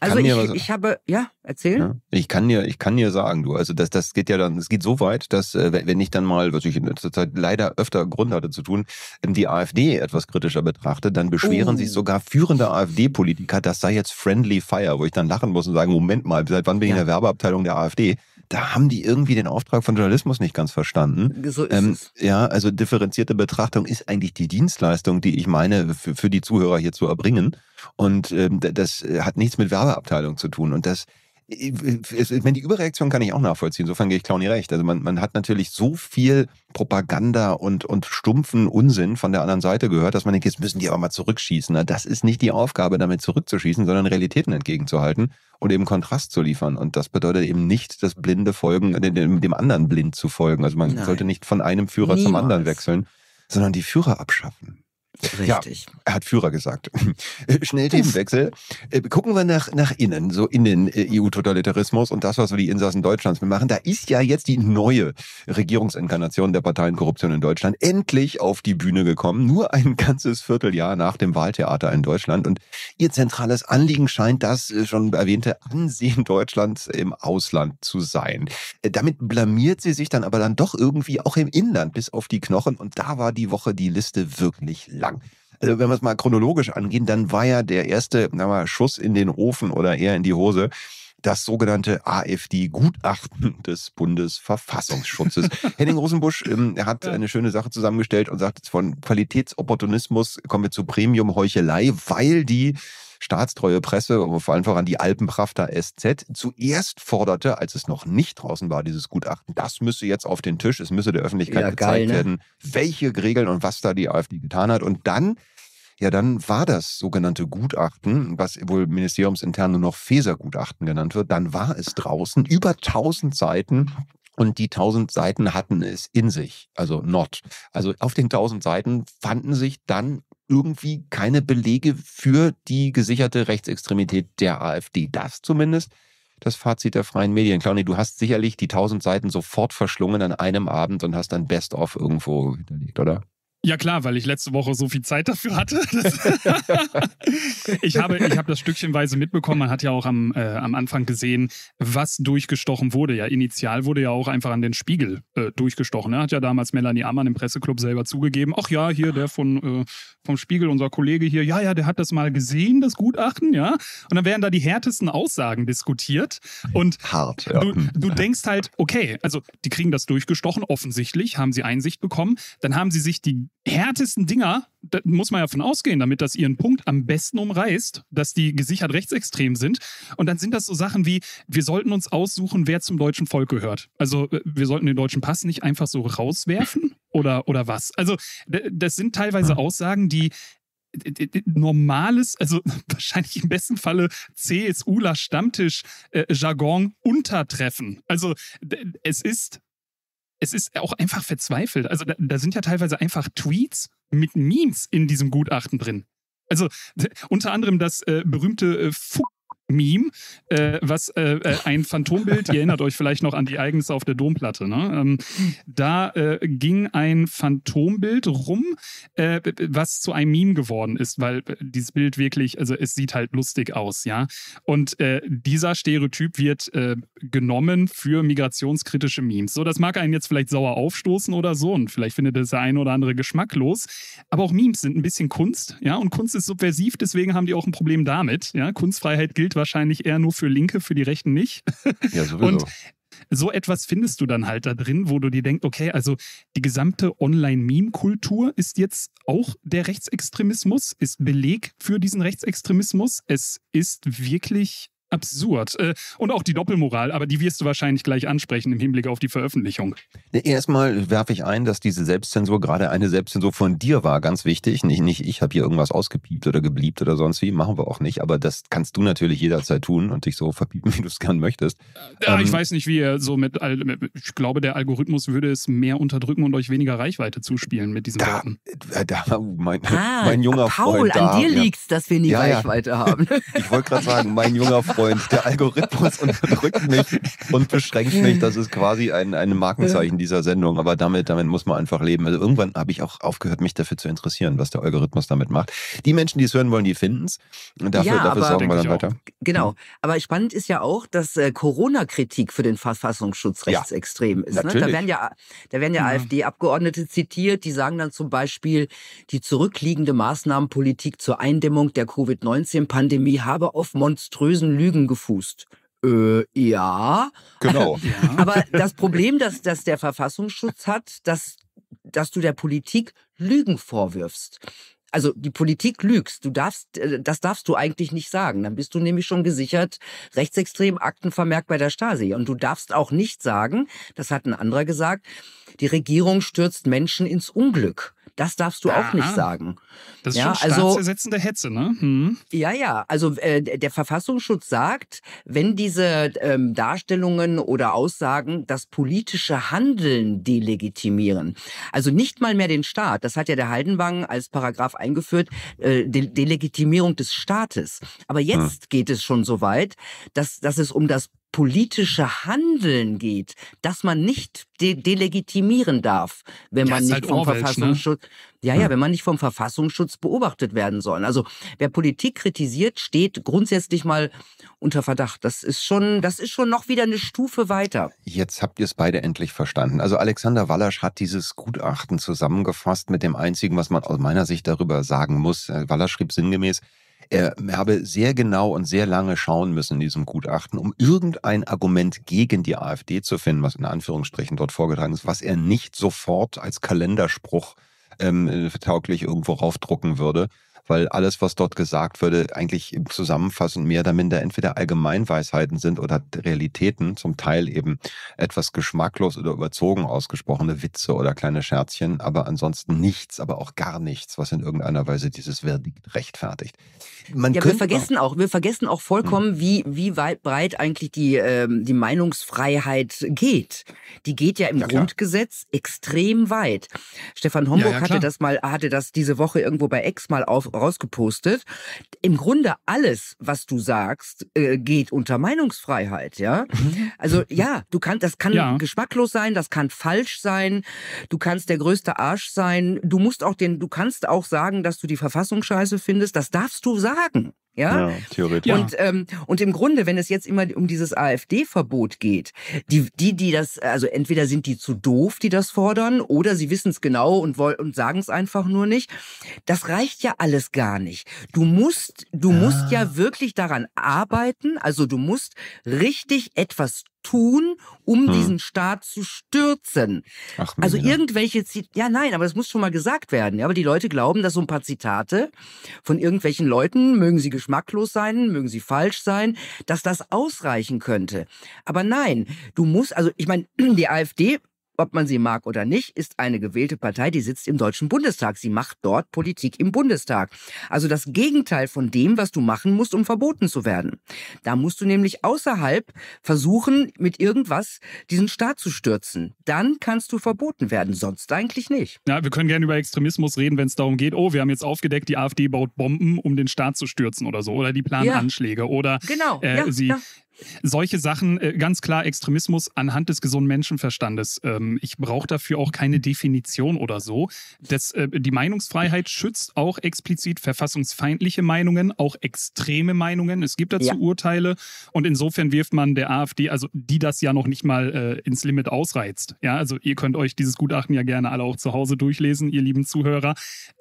Ich habe, erzählen? Ja, ich kann dir sagen, du, also das geht ja dann, es geht so weit, dass wenn ich dann mal, was ich in letzter Zeit leider öfter Grund hatte zu tun, die AfD etwas kritischer betrachte, dann beschweren sich sogar führende AfD-Politiker, das sei jetzt Friendly Fire, wo ich dann lachen muss und sagen, Moment mal, seit wann bin ich in der Werbeabteilung der AfD? Da haben die irgendwie den Auftrag von Journalismus nicht ganz verstanden. So ist es. Ja, also differenzierte Betrachtung ist eigentlich die Dienstleistung, die ich meine, für die Zuhörer hier zu erbringen. Und das hat nichts mit Werbeabteilung zu tun. Und die Überreaktion kann ich auch nachvollziehen. Insofern gehe ich Clowny recht. Also man hat natürlich so viel Propaganda und stumpfen Unsinn von der anderen Seite gehört, dass man denkt, jetzt müssen die aber mal zurückschießen. Das ist nicht die Aufgabe, damit zurückzuschießen, sondern Realitäten entgegenzuhalten und eben Kontrast zu liefern. Und das bedeutet eben nicht, das blinde Folgen, dem anderen blind zu folgen. Also man sollte nicht von einem Führer zum anderen wechseln, sondern die Führer abschaffen. Richtig. Ja, er hat Führer gesagt. Schnell Themenwechsel. Gucken wir nach innen, so in den EU-Totalitarismus und das, was wir die Insassen Deutschlands mitmachen. Da ist ja jetzt die neue Regierungsinkarnation der Parteienkorruption in Deutschland endlich auf die Bühne gekommen. Nur ein ganzes Vierteljahr nach dem Wahltheater in Deutschland. Und ihr zentrales Anliegen scheint das schon erwähnte Ansehen Deutschlands im Ausland zu sein. Damit blamiert sie sich dann aber dann doch irgendwie auch im Inland bis auf die Knochen. Und da war die Woche die Liste wirklich lang. Also wenn wir es mal chronologisch angehen, dann war ja der erste Schuss in den Ofen oder eher in die Hose das sogenannte AfD-Gutachten des Bundesverfassungsschutzes. Henning Rosenbusch hat eine schöne Sache zusammengestellt und sagt, von Qualitätsopportunismus kommen wir zu Premium-Heuchelei, weil die staatstreue Presse, vor allem voran die Alpenpravda SZ, zuerst forderte, als es noch nicht draußen war, dieses Gutachten, das müsse jetzt auf den Tisch, es müsse der Öffentlichkeit gezeigt werden, welche Regeln und was da die AfD getan hat. Und dann ja, dann war das sogenannte Gutachten, was wohl ministeriumsintern nur noch Faeser-Gutachten genannt wird, dann war es draußen über 1000 Seiten. Und die 1000 Seiten hatten es in sich, also not. Also auf den 1000 Seiten fanden sich dann irgendwie keine Belege für die gesicherte Rechtsextremität der AfD. Das zumindest das Fazit der freien Medien. Claudia, du hast sicherlich die 1000 Seiten sofort verschlungen an einem Abend und hast dann Best-of irgendwo hinterlegt, oder? Ja klar, weil ich letzte Woche so viel Zeit dafür hatte. Ich habe das stückchenweise mitbekommen. Man hat ja auch am Anfang gesehen, was durchgestochen wurde. Ja, initial wurde ja auch einfach an den Spiegel durchgestochen. Ne? Hat ja damals Melanie Ammann im Presseclub selber zugegeben. Ach ja, hier der vom Spiegel, unser Kollege hier. Ja, der hat das mal gesehen, das Gutachten. Ja, und dann werden da die härtesten Aussagen diskutiert. Und hart. Ja. Du denkst halt, okay, also die kriegen das durchgestochen. Offensichtlich haben sie Einsicht bekommen. Dann haben sie sich die härtesten Dinger, da muss man ja von ausgehen, damit das ihren Punkt am besten umreißt, dass die gesichert rechtsextrem sind. Und dann sind das so Sachen wie, wir sollten uns aussuchen, wer zum deutschen Volk gehört. Also wir sollten den deutschen Pass nicht einfach so rauswerfen oder was. Also das sind teilweise Aussagen, die normales, also wahrscheinlich im besten Falle CSUler Stammtisch-Jargon untertreffen. Also es ist auch einfach verzweifelt. Also da sind ja teilweise einfach Tweets mit Memes in diesem Gutachten drin. Also unter anderem das berühmte Meme, was ein Phantombild, ihr erinnert euch vielleicht noch an die Ereignisse auf der Domplatte, ne? Da ging ein Phantombild rum, was zu einem Meme geworden ist, weil dieses Bild wirklich, also es sieht halt lustig aus, ja. Und dieser Stereotyp wird genommen für migrationskritische Memes. So, das mag einen jetzt vielleicht sauer aufstoßen oder so und vielleicht findet das der eine oder andere geschmacklos, aber auch Memes sind ein bisschen Kunst, ja, und Kunst ist subversiv, deswegen haben die auch ein Problem damit, ja. Kunstfreiheit gilt wahrscheinlich eher nur für Linke, für die Rechten nicht. Ja, sowieso. Und so etwas findest du dann halt da drin, wo du dir denkst, okay, also die gesamte Online-Meme-Kultur ist jetzt auch der Rechtsextremismus, ist Beleg für diesen Rechtsextremismus. Es ist wirklich absurd. Und auch die Doppelmoral, aber die wirst du wahrscheinlich gleich ansprechen im Hinblick auf die Veröffentlichung. Erstmal werfe ich ein, dass diese Selbstzensur gerade eine Selbstzensur von dir war, ganz wichtig. Nicht ich habe hier irgendwas ausgepiept oder gebliebt oder sonst wie, machen wir auch nicht, aber das kannst du natürlich jederzeit tun und dich so verpiepen, wie du es gern möchtest. Ich weiß nicht, wie ihr so ich glaube, der Algorithmus würde es mehr unterdrücken und euch weniger Reichweite zuspielen mit diesen Worten. Mein junger Paul, Freund an dir liegt's, dass wir nie Reichweite haben. Ich wollte gerade sagen, mein junger Freund, der Algorithmus unterdrückt mich und beschränkt mich. Das ist quasi ein Markenzeichen dieser Sendung. Aber damit muss man einfach leben. Also irgendwann habe ich auch aufgehört, mich dafür zu interessieren, was der Algorithmus damit macht. Die Menschen, die es hören wollen, die finden es. Dafür sorgen wir dann weiter. Genau. Aber spannend ist ja auch, dass Corona-Kritik für den Verfassungsschutz rechtsextrem ist. Ne? Da werden ja AfD-Abgeordnete zitiert, die sagen dann zum Beispiel, die zurückliegende Maßnahmenpolitik zur Eindämmung der Covid-19-Pandemie habe auf monströsen Lügen gefußt. Ja. Genau. Aber das Problem, das der Verfassungsschutz hat, dass du der Politik Lügen vorwirfst. Also die Politik lügst. Das darfst du eigentlich nicht sagen. Dann bist du nämlich schon gesichert, rechtsextrem Aktenvermerk bei der Stasi. Und du darfst auch nicht sagen, das hat ein anderer gesagt, die Regierung stürzt Menschen ins Unglück. Das darfst du auch nicht sagen. Das ist schon staatsersetzende Hetze, ne? Ja. Also der Verfassungsschutz sagt, wenn diese Darstellungen oder Aussagen das politische Handeln delegitimieren, also nicht mal mehr den Staat, das hat ja der Haldenwang als Paragraph eingeführt, Delegitimierung des Staates. Aber jetzt geht es schon so weit, dass es um das politische Handeln geht, dass man nicht delegitimieren darf, wenn man nicht halt vom Orwellsch, Verfassungsschutz, wenn man nicht vom Verfassungsschutz beobachtet werden soll. Also wer Politik kritisiert, steht grundsätzlich mal unter Verdacht. Das ist schon noch wieder eine Stufe weiter. Jetzt habt ihr es beide endlich verstanden. Also Alexander Wallasch hat dieses Gutachten zusammengefasst mit dem einzigen, was man aus meiner Sicht darüber sagen muss. Wallasch schrieb sinngemäß, er habe sehr genau und sehr lange schauen müssen in diesem Gutachten, um irgendein Argument gegen die AfD zu finden, was in Anführungsstrichen dort vorgetragen ist, was er nicht sofort als Kalenderspruch tauglich irgendwo raufdrucken würde. weil alles, was dort gesagt würde, eigentlich zusammenfassend mehr oder minder entweder Allgemeinweisheiten sind oder Realitäten, zum Teil eben etwas geschmacklos oder überzogen ausgesprochene Witze oder kleine Scherzchen, aber ansonsten nichts, aber auch gar nichts, was in irgendeiner Weise dieses Verdikt rechtfertigt. Ja, wir vergessen auch vollkommen, wie weit breit eigentlich die Meinungsfreiheit geht. Die geht ja im Grundgesetz extrem weit. Stefan Homburg hatte das diese Woche irgendwo bei X mal rausgepostet. Im Grunde alles, was du sagst, geht unter Meinungsfreiheit, ja. Also ja, das kann geschmacklos sein, das kann falsch sein, du kannst der größte Arsch sein, du kannst auch sagen, dass du die Verfassung scheiße findest, das darfst du sagen. Ja, theoretisch. Und im Grunde, wenn es jetzt immer um dieses AfD-Verbot geht, die das, also entweder sind die zu doof, die das fordern, oder sie wissen es genau und sagen es einfach nur nicht. Das reicht ja alles gar nicht. Du musst ja wirklich daran arbeiten, also du musst richtig etwas tun, um diesen Staat zu stürzen. Also irgendwelche, aber das muss schon mal gesagt werden. Ja, aber die Leute glauben, dass so ein paar Zitate von irgendwelchen Leuten, mögen sie geschmacklos sein, mögen sie falsch sein, dass das ausreichen könnte. Aber nein, du musst, also ich meine, die AfD, ob man sie mag oder nicht, ist eine gewählte Partei, die sitzt im Deutschen Bundestag. Sie macht dort Politik im Bundestag. Also das Gegenteil von dem, was du machen musst, um verboten zu werden. Da musst du nämlich außerhalb versuchen, mit irgendwas diesen Staat zu stürzen. Dann kannst du verboten werden, sonst eigentlich nicht. Ja, wir können gerne über Extremismus reden, wenn es darum geht, wir haben jetzt aufgedeckt, die AfD baut Bomben, um den Staat zu stürzen oder so. Oder die planen Anschläge. Oder solche Sachen, ganz klar Extremismus anhand des gesunden Menschenverstandes. Ich brauche dafür auch keine Definition oder so. Die Meinungsfreiheit schützt auch explizit verfassungsfeindliche Meinungen, auch extreme Meinungen. Es gibt dazu Urteile und insofern wirft man der AfD, also die das ja noch nicht mal ins Limit ausreizt. Ja, also ihr könnt euch dieses Gutachten ja gerne alle auch zu Hause durchlesen, ihr lieben Zuhörer.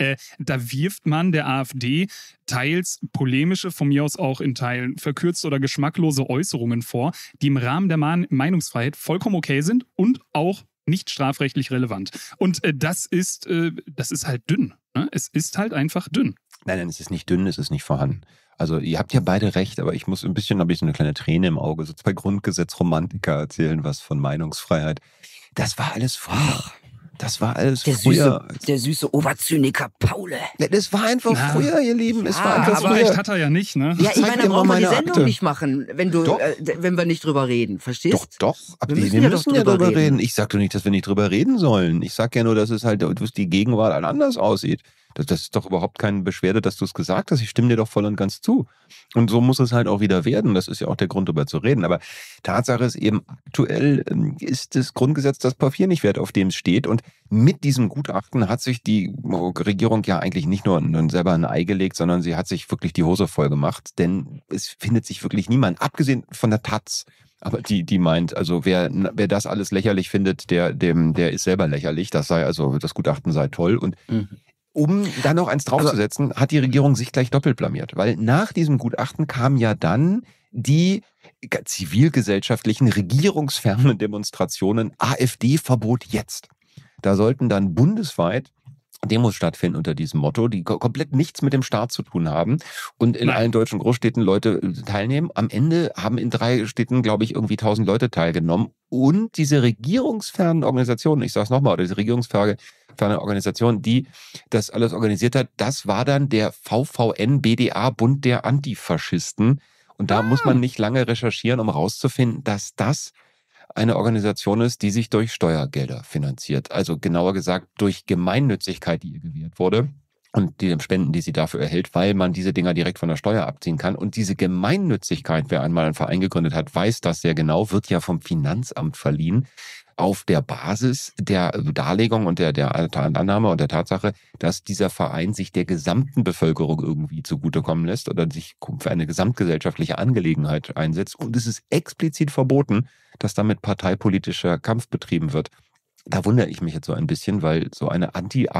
Da wirft man der AfD teils polemische, von mir aus auch in Teilen verkürzte oder geschmacklose Äußerungen vor, die im Rahmen der Meinungsfreiheit vollkommen okay sind und auch nicht strafrechtlich relevant. Und das ist halt dünn. Ne? Es ist halt einfach dünn. Nein, es ist nicht dünn, es ist nicht vorhanden. Also ihr habt ja beide recht, aber ich muss habe ich so eine kleine Träne im Auge. So zwei Grundgesetzromantiker erzählen was von Meinungsfreiheit. Das war alles früher. Das war alles früher. Der süße Oberzyniker Paule. Ja, das war einfach früher, ihr Lieben. Es war einfach aber früher. Recht hat er ja nicht, ne? Ja, ich meine, dann brauchen wir die Sendung nicht machen, wenn wir nicht drüber reden. Verstehst? Doch. Wir müssen ja drüber reden. Ich sag doch nicht, dass wir nicht drüber reden sollen. Ich sag ja nur, dass es halt, dass die Gegenwart halt anders aussieht. Das ist doch überhaupt keine Beschwerde, dass du es gesagt hast. Ich stimme dir doch voll und ganz zu. Und so muss es halt auch wieder werden. Das ist ja auch der Grund, darüber zu reden. Aber Tatsache ist eben, aktuell ist das Grundgesetz das Papier nicht wert, auf dem es steht. Und mit diesem Gutachten hat sich die Regierung ja eigentlich nicht nur selber ein Ei gelegt, sondern sie hat sich wirklich die Hose voll gemacht. Denn es findet sich wirklich niemand, abgesehen von der Taz. Aber die meint, also wer das alles lächerlich findet, der ist selber lächerlich. Das Gutachten sei toll. Und um da noch eins draufzusetzen, hat die Regierung sich gleich doppelt blamiert. Weil nach diesem Gutachten kamen ja dann die zivilgesellschaftlichen, regierungsfernen Demonstrationen AfD-Verbot jetzt. Da sollten dann bundesweit Demos stattfinden unter diesem Motto, die komplett nichts mit dem Staat zu tun haben und in allen deutschen Großstädten Leute teilnehmen. Am Ende haben in 3 Städten, glaube ich, irgendwie 1000 Leute teilgenommen. Und diese regierungsfernen Organisationen, ich sage es nochmal, diese regierungsferne Organisation, die das alles organisiert hat, das war dann der VVN BDA, Bund der Antifaschisten. Und da muss man nicht lange recherchieren, um rauszufinden, dass das eine Organisation ist, die sich durch Steuergelder finanziert. Also genauer gesagt durch Gemeinnützigkeit, die ihr gewährt wurde und die Spenden, die sie dafür erhält, weil man diese Dinger direkt von der Steuer abziehen kann. Und diese Gemeinnützigkeit, wer einmal einen Verein gegründet hat, weiß das sehr genau, wird ja vom Finanzamt verliehen auf der Basis der Darlegung und der Annahme und der Tatsache, dass dieser Verein sich der gesamten Bevölkerung irgendwie zugutekommen lässt oder sich für eine gesamtgesellschaftliche Angelegenheit einsetzt. Und es ist explizit verboten, dass damit parteipolitischer Kampf betrieben wird. Da wundere ich mich jetzt so ein bisschen, weil so eine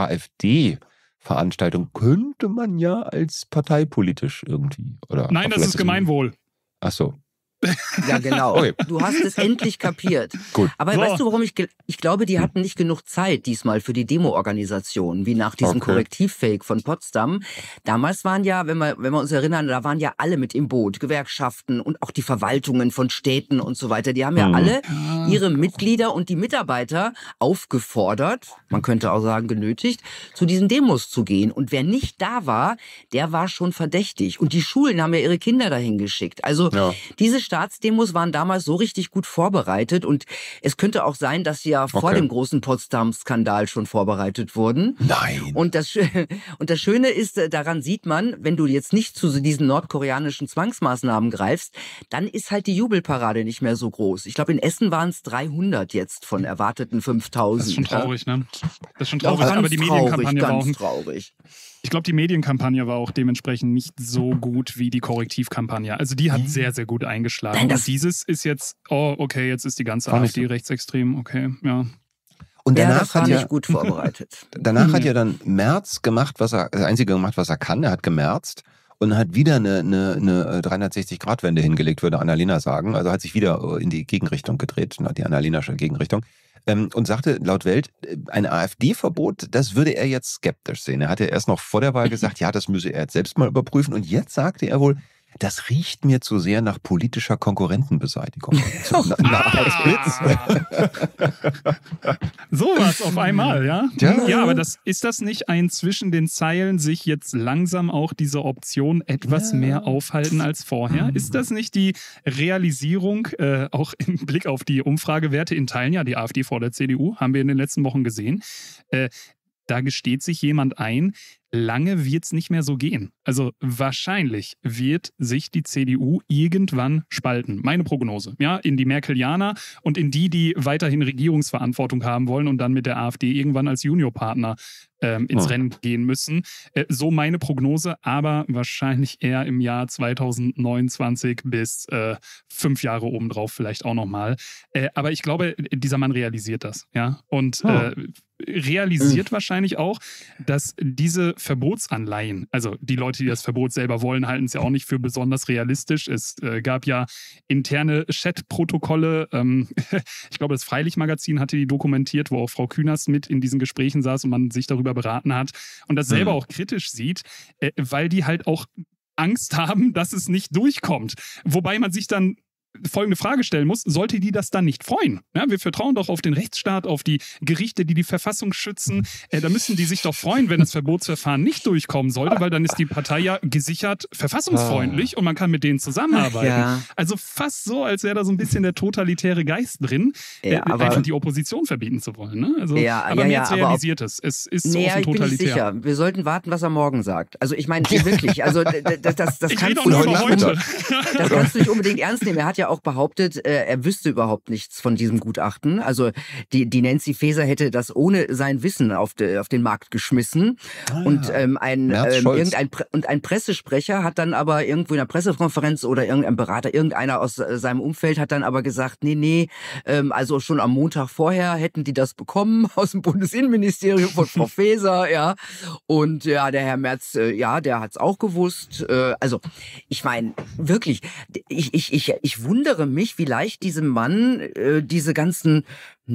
Anti-AfD-Veranstaltung könnte man ja als parteipolitisch irgendwie oder. Nein, das ist Gemeinwohl. Ach so. Ja, genau. Okay. Du hast es endlich kapiert. Gut. Aber So. weißt du, warum ich glaube, die hatten nicht genug Zeit diesmal für die Demo-Organisation, wie nach diesem Okay. Korrektivfake von Potsdam. Damals waren ja, wenn wir uns erinnern, da waren ja alle mit im Boot, Gewerkschaften und auch die Verwaltungen von Städten und so weiter. Die haben ja alle ihre Mitglieder und die Mitarbeiter aufgefordert, man könnte auch sagen genötigt, zu diesen Demos zu gehen. Und wer nicht da war, der war schon verdächtig. Und die Schulen haben ja ihre Kinder dahin geschickt. Also Ja. diese Staatsdemos waren damals so richtig gut vorbereitet. Und es könnte auch sein, dass sie ja vor Okay. dem großen Potsdam-Skandal schon vorbereitet wurden. Nein. Und das Schöne ist, daran sieht man, wenn du jetzt nicht zu diesen nordkoreanischen Zwangsmaßnahmen greifst, dann ist halt die Jubelparade nicht mehr so groß. Ich glaube, in Essen waren es 300 jetzt von erwarteten 5000. Das ist schon traurig, ne? Das ist schon Ja, traurig, aber die Medienkampagne war auch ganz traurig. Ich glaube, die Medienkampagne war auch dementsprechend nicht so gut wie die Korrektivkampagne. Also die hat sehr, sehr gut eingeschlagen. Nein, Und dieses ist jetzt, oh, okay, jetzt ist die ganze War nicht AfD rechtsextrem, okay, ja. Und Ja, danach das war hat ja nicht gut vorbereitet. Danach hat ja dann Merz gemacht, das Einzige gemacht, was er kann. Er hat gemerzt und hat wieder eine 360-Grad-Wende hingelegt, würde Annalena sagen. Also hat sich wieder in die Gegenrichtung gedreht, die Annalenersche Gegenrichtung. Und sagte laut Welt, ein AfD-Verbot, das würde er jetzt skeptisch sehen. Er hatte erst noch vor der Wahl gesagt, ja, das müsse er jetzt selbst mal überprüfen. Und jetzt sagte er wohl, das riecht mir zu sehr nach politischer Konkurrentenbeseitigung. Als Blitz. So was auf einmal, ja? Ja. Ja, aber ist das nicht ein zwischen den Zeilen sich jetzt langsam auch diese Option etwas mehr aufhalten als vorher? Ist das nicht die Realisierung, auch im Blick auf die Umfragewerte in Teilen, ja, die AfD vor der CDU, haben wir in den letzten Wochen gesehen, da gesteht sich jemand ein, lange wird es nicht mehr so gehen. Also wahrscheinlich wird sich die CDU irgendwann spalten. Meine Prognose. Ja, in die Merkelianer und in die weiterhin Regierungsverantwortung haben wollen und dann mit der AfD irgendwann als Juniorpartner ins Rennen gehen müssen. So meine Prognose, aber wahrscheinlich eher im Jahr 2029 bis 5 Jahre obendrauf vielleicht auch nochmal. Aber ich glaube, dieser Mann realisiert das. Ja? Und realisiert wahrscheinlich auch, dass diese Verbotsanleihen, also die Leute, die das Verbot selber wollen, halten es ja auch nicht für besonders realistisch. Es gab ja interne Chat-Protokolle. Ich glaube, das Freilichtmagazin hatte die dokumentiert, wo auch Frau Künast mit in diesen Gesprächen saß und man sich darüber beraten hat und das selber auch kritisch sieht, weil die halt auch Angst haben, dass es nicht durchkommt. Wobei man sich dann folgende Frage stellen muss, sollte die das dann nicht freuen? Ja, wir vertrauen doch auf den Rechtsstaat, auf die Gerichte, die die Verfassung schützen. Da müssen die sich doch freuen, wenn das Verbotsverfahren nicht durchkommen sollte, weil dann ist die Partei ja gesichert verfassungsfreundlich und man kann mit denen zusammenarbeiten. Ja. Also fast so, als wäre da so ein bisschen der totalitäre Geist drin, Ja, aber- einfach die Opposition verbieten zu wollen. Ne? Also, Ja, aber ja, Merz ja, aber realisiert es. Es ist so Nee, offen ich bin nicht totalitär. sicher. Wir sollten warten, was er morgen sagt. Also ich meine, wirklich, also das Ich kannst rede du auch nur heute über nicht heute. Nachmittag. Das kannst du nicht unbedingt ernst nehmen. Er hat ja auch behauptet, er wüsste überhaupt nichts von diesem Gutachten. Also die Nancy Faeser hätte das ohne sein Wissen auf den Markt geschmissen. Und ein Pressesprecher hat dann aber irgendwo in einer Pressekonferenz oder irgendein Berater, irgendeiner aus seinem Umfeld hat dann aber gesagt, nee, also schon am Montag vorher hätten die das bekommen aus dem Bundesinnenministerium von Frau Faeser, ja. Und ja, der Herr Merz, der hat's auch gewusst. Also ich meine, wirklich, ich wundere mich, wie leicht diesem Mann diese ganzen,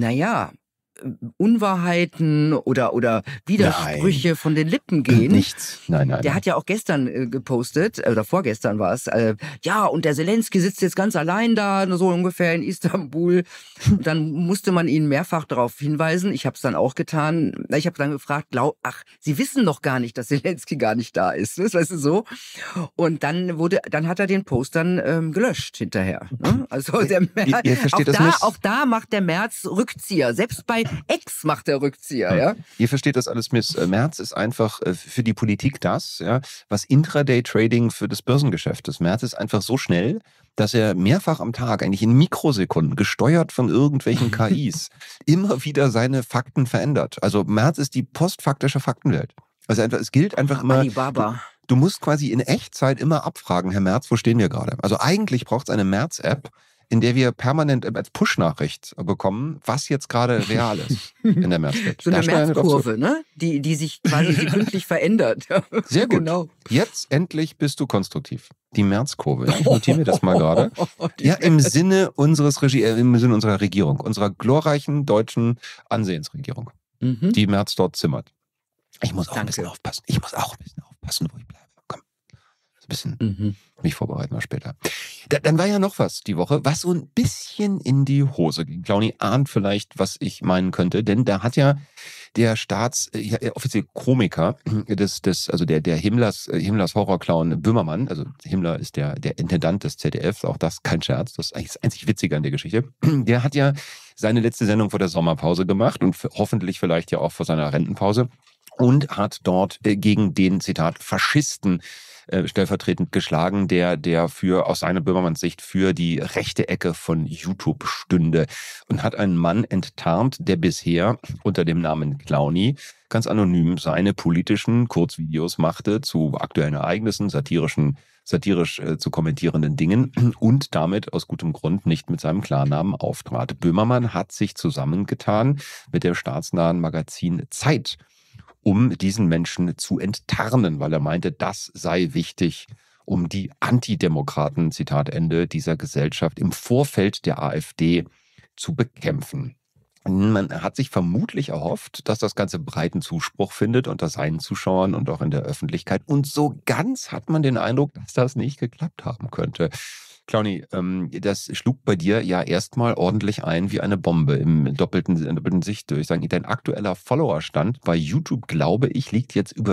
Unwahrheiten oder Widersprüche von den Lippen gehen. Nichts. Nein. Der hat ja auch gestern gepostet, oder vorgestern war es, und der Zelensky sitzt jetzt ganz allein da, so ungefähr in Istanbul. Und dann musste man ihn mehrfach darauf hinweisen. Ich habe es dann auch getan. Ich habe dann gefragt, Sie wissen doch gar nicht, dass Zelensky gar nicht da ist. Weißt du so? Und dann hat er den Post dann gelöscht hinterher. Ne? Also der Merz, Ihr versteht das nicht? auch da macht der Merz Rückzieher. Selbst bei Ex macht er Rückzieher, ja. Ihr versteht das alles miss. Merz ist einfach für die Politik das, ja, was Intraday-Trading für das Börsengeschäft ist. Merz ist einfach so schnell, dass er mehrfach am Tag, eigentlich in Mikrosekunden, gesteuert von irgendwelchen KIs, immer wieder seine Fakten verändert. Also Merz ist die postfaktische Faktenwelt. Also es gilt einfach immer... Alibaba. Du musst quasi in Echtzeit immer abfragen, Herr Merz, wo stehen wir gerade? Also eigentlich braucht es eine Merz-App, in der wir permanent als Push-Nachricht bekommen, was jetzt gerade real ist in der Merz-Welt. So eine Da steuern wir drauf zu. Märzkurve, ne? Die sich quasi sekündlich verändert. Sehr gut. Genau. Jetzt endlich bist du konstruktiv. Die Märzkurve. Ja, ich notiere mir das mal gerade. Ja, im Sinne unserer Regierung, unserer glorreichen deutschen Ansehensregierung, die Merz dort zimmert. Ich muss auch ein bisschen aufpassen. Wo ich bleibe. Komm. Ein bisschen mich vorbereiten wir später. Dann war ja noch was die Woche, was so ein bisschen in die Hose ging. Clowny ahnt vielleicht, was ich meinen könnte, denn da hat ja der offiziell Komiker also der Himmlers Horrorclown Böhmermann, also Himmler ist der Intendant des ZDF, auch das kein Scherz, das ist eigentlich das einzig Witzige an der Geschichte. Der hat ja seine letzte Sendung vor der Sommerpause gemacht und hoffentlich vielleicht ja auch vor seiner Rentenpause und hat dort gegen den, Zitat, Faschisten stellvertretend geschlagen, der aus seiner Böhmermanns Sicht für die rechte Ecke von YouTube stünde und hat einen Mann enttarnt, der bisher unter dem Namen Clowny ganz anonym seine politischen Kurzvideos machte zu aktuellen Ereignissen, satirisch zu kommentierenden Dingen und damit aus gutem Grund nicht mit seinem Klarnamen auftrat. Böhmermann hat sich zusammengetan mit dem staatsnahen Magazin Zeit, um diesen Menschen zu enttarnen, weil er meinte, das sei wichtig, um die Antidemokraten, Zitat Ende, dieser Gesellschaft im Vorfeld der AfD zu bekämpfen. Man hat sich vermutlich erhofft, dass das Ganze breiten Zuspruch findet unter seinen Zuschauern und auch in der Öffentlichkeit. Und so ganz hat man den Eindruck, dass das nicht geklappt haben könnte. Clowny, das schlug bei dir ja erstmal ordentlich ein wie eine Bombe in doppelten Sicht. Ich sage, dein aktueller Followerstand bei YouTube, glaube ich, liegt jetzt über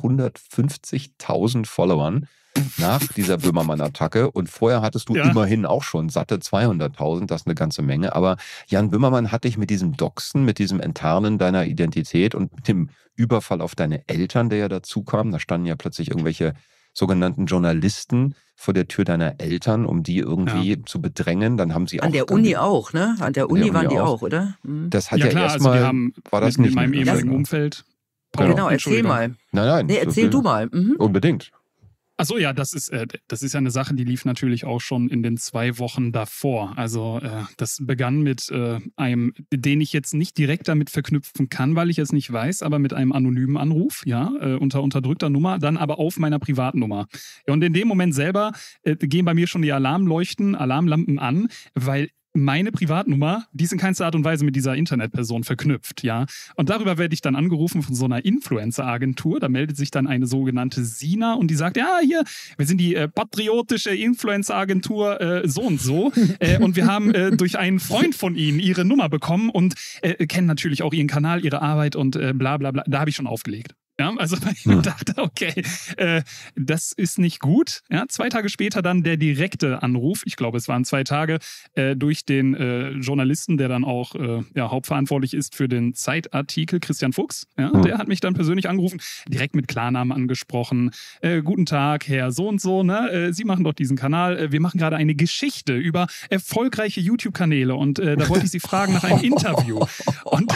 450.000 Followern nach dieser Böhmermann-Attacke. Und vorher hattest du immerhin auch schon satte 200.000, das ist eine ganze Menge. Aber Jan Böhmermann hat dich mit diesem Doxen, mit diesem Enttarnen deiner Identität und mit dem Überfall auf deine Eltern, der ja dazu kam, da standen ja plötzlich irgendwelche sogenannten Journalisten vor der Tür deiner Eltern, um die irgendwie zu bedrängen. Dann haben sie an der Uni auch, ne? An der Uni waren die auch, oder? Das hat ja erstmal, also war das nicht in meinem ehemaligen Umfeld. Genau, erzähl mal. Nein. Nee, erzähl du mal. Unbedingt. Achso, ja, das ist ja eine Sache, die lief natürlich auch schon in den 2 Wochen davor. Also das begann mit einem, den ich jetzt nicht direkt damit verknüpfen kann, weil ich es nicht weiß, aber mit einem anonymen Anruf, unter unterdrückter Nummer, dann aber auf meiner Privatnummer. Ja, und in dem Moment selber gehen bei mir schon die Alarmlampen an, weil meine Privatnummer, die ist in keinster Art und Weise mit dieser Internetperson verknüpft, ja. Und darüber werde ich dann angerufen von so einer Influencer-Agentur. Da meldet sich dann eine sogenannte Sina und die sagt, ja, hier, wir sind die patriotische Influencer-Agentur so und so. Und wir haben durch einen Freund von Ihnen Ihre Nummer bekommen und kennen natürlich auch Ihren Kanal, Ihre Arbeit und bla bla bla. Da habe ich schon aufgelegt. Ja, also weil ich mir dachte, okay, das ist nicht gut. Ja, 2 Tage später dann der direkte Anruf, ich glaube, es waren 2 Tage, durch den Journalisten, der dann auch hauptverantwortlich ist für den Zeitartikel, Christian Fuchs. Ja, der hat mich dann persönlich angerufen, direkt mit Klarnamen angesprochen. Guten Tag, Herr so und so, ne? Sie machen doch diesen Kanal. Wir machen gerade eine Geschichte über erfolgreiche YouTube-Kanäle und da wollte ich Sie fragen nach einem Interview. Und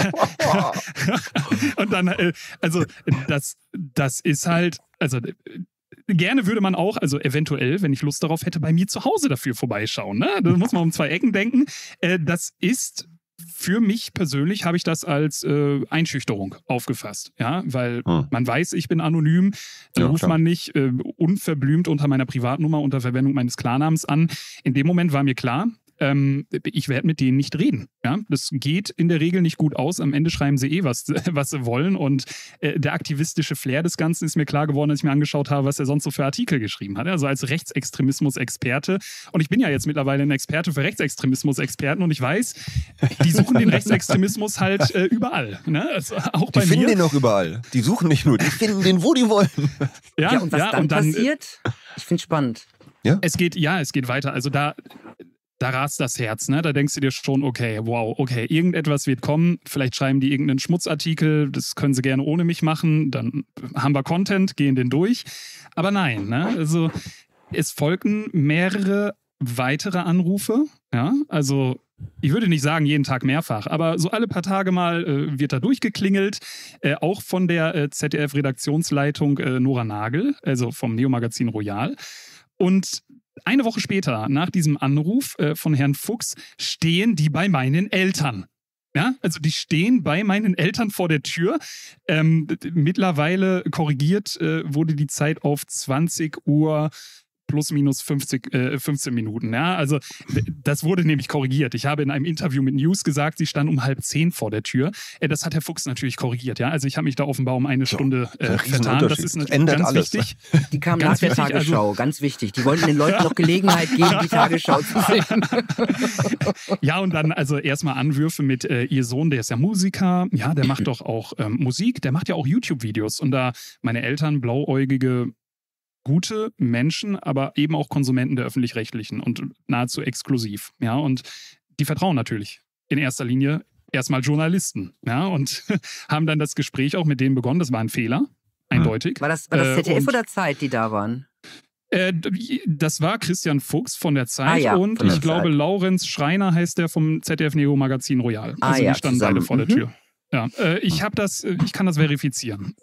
dann, also das ist halt, also gerne würde man auch, also eventuell, wenn ich Lust darauf hätte, bei mir zu Hause dafür vorbeischauen. Ne? Da muss man um 2 Ecken denken. Das ist für mich persönlich, habe ich das als Einschüchterung aufgefasst. Ja, weil man weiß, ich bin anonym, dann ruft man nicht unverblümt unter meiner Privatnummer unter Verwendung meines Klarnamens an. In dem Moment war mir klar, ich werde mit denen nicht reden. Ja? Das geht in der Regel nicht gut aus. Am Ende schreiben sie was sie wollen. Und der aktivistische Flair des Ganzen ist mir klar geworden, als ich mir angeschaut habe, was er sonst so für Artikel geschrieben hat. Also als Rechtsextremismus-Experte. Und ich bin ja jetzt mittlerweile ein Experte für Rechtsextremismus-Experten. Und ich weiß, die suchen den Rechtsextremismus halt überall. Ne? Also auch bei mir. Die finden den auch überall. Die suchen nicht nur, die finden den, wo die wollen. Ja, und was dann passiert? Ich finde es spannend. Ja? Es geht weiter. Also da rast das Herz, ne? Da denkst du dir schon, okay, wow, okay, irgendetwas wird kommen. Vielleicht schreiben die irgendeinen Schmutzartikel, das können sie gerne ohne mich machen. Dann haben wir Content, gehen den durch. Aber nein, ne? Also es folgten mehrere weitere Anrufe, ja? Also ich würde nicht sagen jeden Tag mehrfach, aber so alle paar Tage mal wird da durchgeklingelt. Auch von der ZDF-Redaktionsleitung Nora Nagel, also vom Neo-Magazin Royal. Und eine Woche später, nach diesem Anruf von Herrn Fuchs, stehen die bei meinen Eltern. Ja, also die stehen bei meinen Eltern vor der Tür. Mittlerweile korrigiert wurde die Zeit auf 20:30 Uhr. plus minus 15 Minuten. Ja? Also das wurde nämlich korrigiert. Ich habe in einem Interview mit News gesagt, sie stand um 9:30 vor der Tür. Das hat Herr Fuchs natürlich korrigiert. Ja? Also ich habe mich da offenbar um eine Stunde vertan. Das ist natürlich ändert ganz alles. wichtig. Die kam nach der Tagesschau, also, ganz wichtig. Die wollten den Leuten noch Gelegenheit geben, die Tagesschau zu sehen. Ja, und dann also erstmal Anwürfe mit ihr Sohn, der ist ja Musiker. Ja, der macht doch auch Musik. Der macht ja auch YouTube-Videos. Und da meine Eltern blauäugige, gute Menschen, aber eben auch Konsumenten der Öffentlich-Rechtlichen und nahezu exklusiv. Ja, und die vertrauen natürlich in erster Linie erstmal Journalisten. Ja, und haben dann das Gespräch auch mit denen begonnen. Das war ein Fehler, eindeutig. War das ZDF oder Zeit, die da waren? Das war Christian Fuchs von der Zeit und ich glaube Laurenz Schreiner heißt der vom ZDF Neo Magazin Royal. Also die standen beide vor der Tür. Ja, ich kann das verifizieren.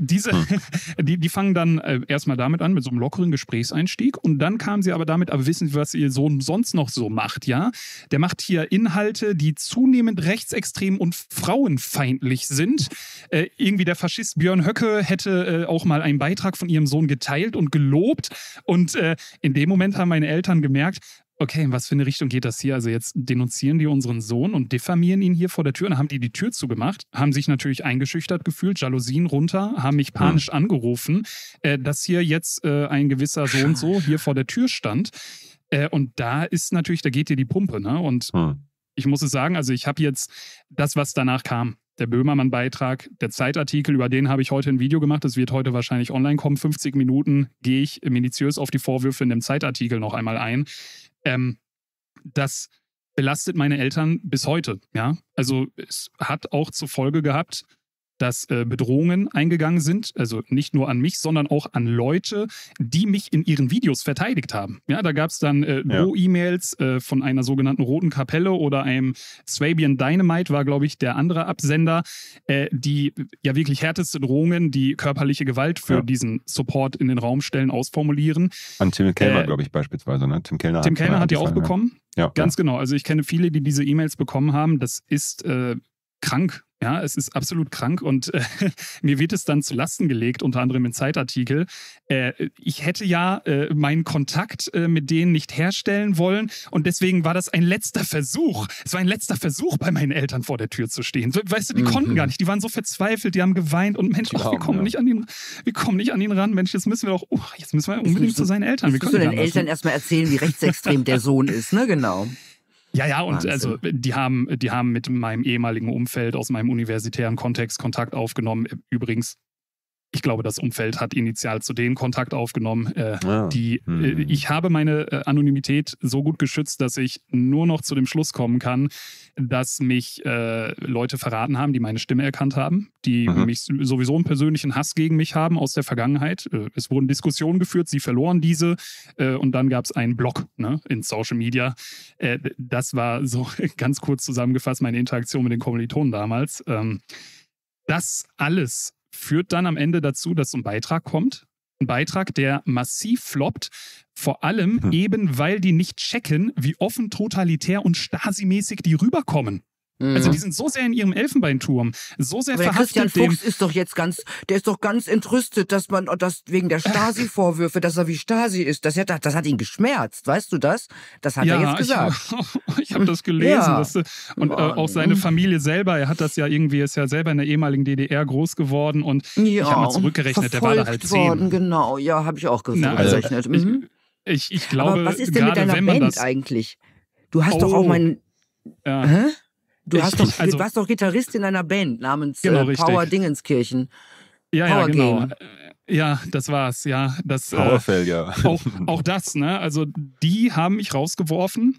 Die fangen dann erstmal damit an, mit so einem lockeren Gesprächseinstieg und dann kamen sie aber damit, aber wissen Sie, was Ihr Sohn sonst noch so macht, ja? Der macht hier Inhalte, die zunehmend rechtsextrem und frauenfeindlich sind. Irgendwie der Faschist Björn Höcke hätte auch mal einen Beitrag von ihrem Sohn geteilt und gelobt und in dem Moment haben meine Eltern gemerkt, okay, in was für eine Richtung geht das hier? Also jetzt denunzieren die unseren Sohn und diffamieren ihn hier vor der Tür. Und dann haben die Tür zugemacht, haben sich natürlich eingeschüchtert gefühlt, Jalousien runter, haben mich panisch angerufen, dass hier jetzt ein gewisser so und so hier vor der Tür stand. Und da geht dir die Pumpe. Ne? Und ich muss es sagen, also ich habe jetzt das, was danach kam, der Böhmermann-Beitrag, der Zeitartikel, über den habe ich heute ein Video gemacht. Das wird heute wahrscheinlich online kommen. 50 Minuten gehe ich minutiös auf die Vorwürfe in dem Zeitartikel noch einmal ein. Das belastet meine Eltern bis heute. Ja? Also es hat auch zur Folge gehabt, dass Bedrohungen eingegangen sind, also nicht nur an mich, sondern auch an Leute, die mich in ihren Videos verteidigt haben. Ja, da gab es dann Droh-E-Mails von einer sogenannten Roten Kapelle oder einem Swabian Dynamite, war, glaube ich, der andere Absender, die ja wirklich härteste Drohungen, die körperliche Gewalt für diesen Support in den Raum stellen, ausformulieren. An Tim Kellner, glaube ich, beispielsweise. Ne? Tim Kellner hat die auch bekommen. Ja, ganz genau. Also ich kenne viele, die diese E-Mails bekommen haben. Das ist krank. Ja, es ist absolut krank und mir wird es dann zu Lasten gelegt, unter anderem in Zeitartikel. Ich hätte ja meinen Kontakt mit denen nicht herstellen wollen und deswegen war das ein letzter Versuch. Es war ein letzter Versuch, bei meinen Eltern vor der Tür zu stehen. Weißt du, die konnten gar nicht, die waren so verzweifelt, die haben geweint und Mensch, wir kommen nicht an ihn ran. Mensch, jetzt müssen wir unbedingt zu seinen Eltern. Müssen den Eltern erstmal erzählen, wie rechtsextrem der Sohn ist, ne? Genau. Ja, und Wahnsinn. Also die haben mit meinem ehemaligen Umfeld aus meinem universitären Kontext Kontakt aufgenommen. Übrigens, ich glaube, das Umfeld hat initial zu denen Kontakt aufgenommen. Ich habe meine Anonymität so gut geschützt, dass ich nur noch zu dem Schluss kommen kann, dass mich Leute verraten haben, die meine Stimme erkannt haben, die mich sowieso einen persönlichen Hass gegen mich haben aus der Vergangenheit. Es wurden Diskussionen geführt, sie verloren diese und dann gab es einen Blog in Social Media. Das war so ganz kurz zusammengefasst meine Interaktion mit den Kommilitonen damals. Das alles führt dann am Ende dazu, dass so ein Beitrag kommt. Ein Beitrag, der massiv floppt, vor allem eben, weil die nicht checken, wie offen totalitär und Stasi-mäßig die rüberkommen. Also die sind so sehr in ihrem Elfenbeinturm, so sehr aber verhaftet. Christian Fuchs ist doch ganz entrüstet, dass man das wegen der Stasi-Vorwürfe, dass er wie Stasi ist. Das hat ihn geschmerzt, weißt du das? Das hat er jetzt gesagt. Ich habe das gelesen. Ja. Und auch seine Familie selber, er ist ja selber in der ehemaligen DDR groß geworden und ich habe mal zurückgerechnet, der war da halt 10. Worden, genau, ja, habe ich auch gerechnet. Ich glaube, aber was ist denn mit deiner Band eigentlich? Du hast doch auch Ja. Du warst doch Gitarrist in einer Band namens Power Dingenskirchen. Ja, genau. Ja, das war's. Ja, das Powerfell, ja. Auch das, ne? Also die haben mich rausgeworfen.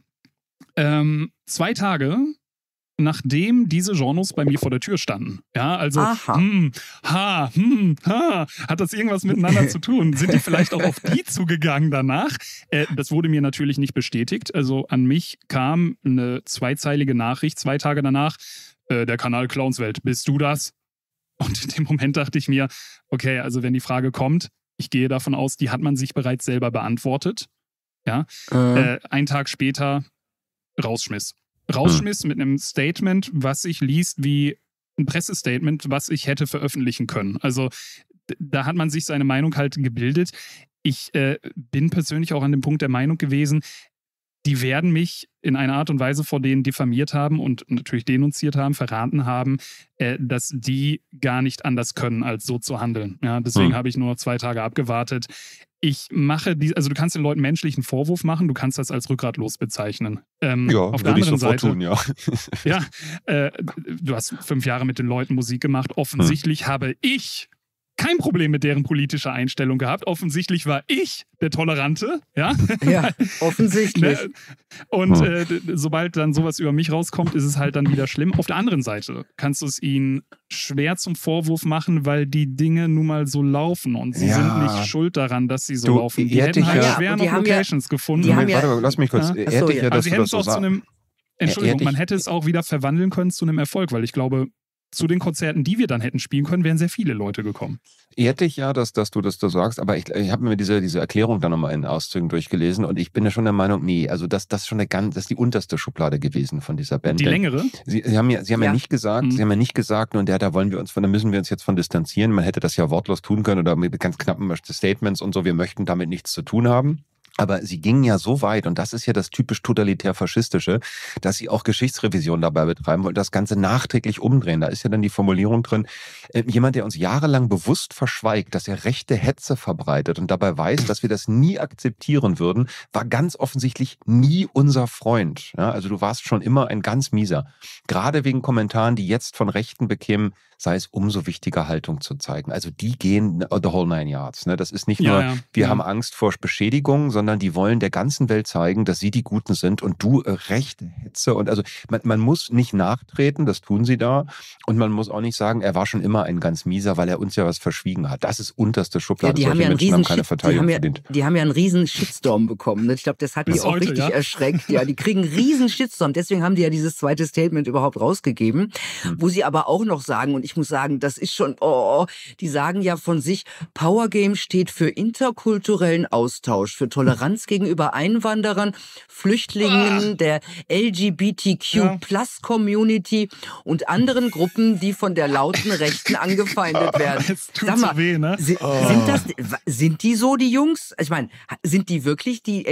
2 Tage nachdem diese Genres bei mir vor der Tür standen. Ja, also hat das irgendwas miteinander zu tun? Sind die vielleicht auch auf die zugegangen danach? Das wurde mir natürlich nicht bestätigt. Also an mich kam eine 2-zeilige Nachricht 2 Tage danach, der Kanal Clownswelt, bist du das? Und in dem Moment dachte ich mir, okay, also wenn die Frage kommt, ich gehe davon aus, die hat man sich bereits selber beantwortet. Ja, 1 Tag später rausschmiss mit einem Statement, was sich liest wie ein Pressestatement, was ich hätte veröffentlichen können. Also da hat man sich seine Meinung halt gebildet. ich bin persönlich auch an dem Punkt der Meinung gewesen, die werden mich in einer Art und Weise vor denen diffamiert haben und natürlich denunziert haben, verraten haben, dass die gar nicht anders können, als so zu handeln. Ja, deswegen habe ich nur 2 Tage abgewartet. Ich mache also du kannst den Leuten menschlichen Vorwurf machen, du kannst das als rückgratlos bezeichnen. Auf der anderen Seite tun, ja. Ja, du hast 5 Jahre mit den Leuten Musik gemacht. Offensichtlich habe ich kein Problem mit deren politischer Einstellung gehabt. Offensichtlich war ich der Tolerante, ja? Ja, offensichtlich. Und sobald dann sowas über mich rauskommt, ist es halt dann wieder schlimm. Auf der anderen Seite kannst du es ihnen schwer zum Vorwurf machen, weil die Dinge nun mal so laufen und sie sind nicht schuld daran, dass sie so laufen. Die hätten halt schwer noch Locations gefunden. Warte mal, lass mich kurz. Sie hätten es auch zu einem, Entschuldigung, man hätte es auch wieder verwandeln können zu einem Erfolg, weil ich glaube, zu den Konzerten, die wir dann hätten spielen können, wären sehr viele Leute gekommen. Ehrt dich ja, dass du das so sagst, aber ich habe mir diese Erklärung dann nochmal in Auszügen durchgelesen und ich bin ja schon der Meinung, nee, also das ist schon das ist die unterste Schublade gewesen von dieser Band. Die längere? Sie haben ja nicht gesagt, nun, da müssen wir uns jetzt von distanzieren. Man hätte das ja wortlos tun können oder mit ganz knappen Statements und so, wir möchten damit nichts zu tun haben. Aber sie gingen ja so weit, und das ist ja das typisch totalitär-faschistische, dass sie auch Geschichtsrevision dabei betreiben und das Ganze nachträglich umdrehen. Da ist ja dann die Formulierung drin, jemand, der uns jahrelang bewusst verschweigt, dass er rechte Hetze verbreitet und dabei weiß, dass wir das nie akzeptieren würden, war ganz offensichtlich nie unser Freund. Ja, also du warst schon immer ein ganz mieser. Gerade wegen Kommentaren, die jetzt von Rechten bekämen, sei es umso wichtiger, Haltung zu zeigen. Also die gehen the whole 9 yards. Ne? Das ist nicht nur, wir haben Angst vor Beschädigung, sondern die wollen der ganzen Welt zeigen, dass sie die Guten sind und du rechte Hetze. Und also man muss nicht nachtreten, das tun sie da. Und man muss auch nicht sagen, er war schon immer ein ganz mieser, weil er uns ja was verschwiegen hat. Das ist unterste Schublade. Ja, die haben ja einen riesen Shitstorm bekommen. Ich glaube, das hat die auch richtig erschreckt. Ja, die kriegen einen riesen Shitstorm. Deswegen haben die ja dieses zweite Statement überhaupt rausgegeben, wo sie aber auch noch sagen, und ich muss sagen, das ist schon, die sagen ja von sich, Power Game steht für interkulturellen Austausch, für Toleranz gegenüber Einwanderern, Flüchtlingen, der LGBTQ+-Community und anderen Gruppen, die von der lauten Rechten angefeindet werden. Sag mal, so weh, ne? Sind die so, die Jungs? Ich meine, sind die wirklich die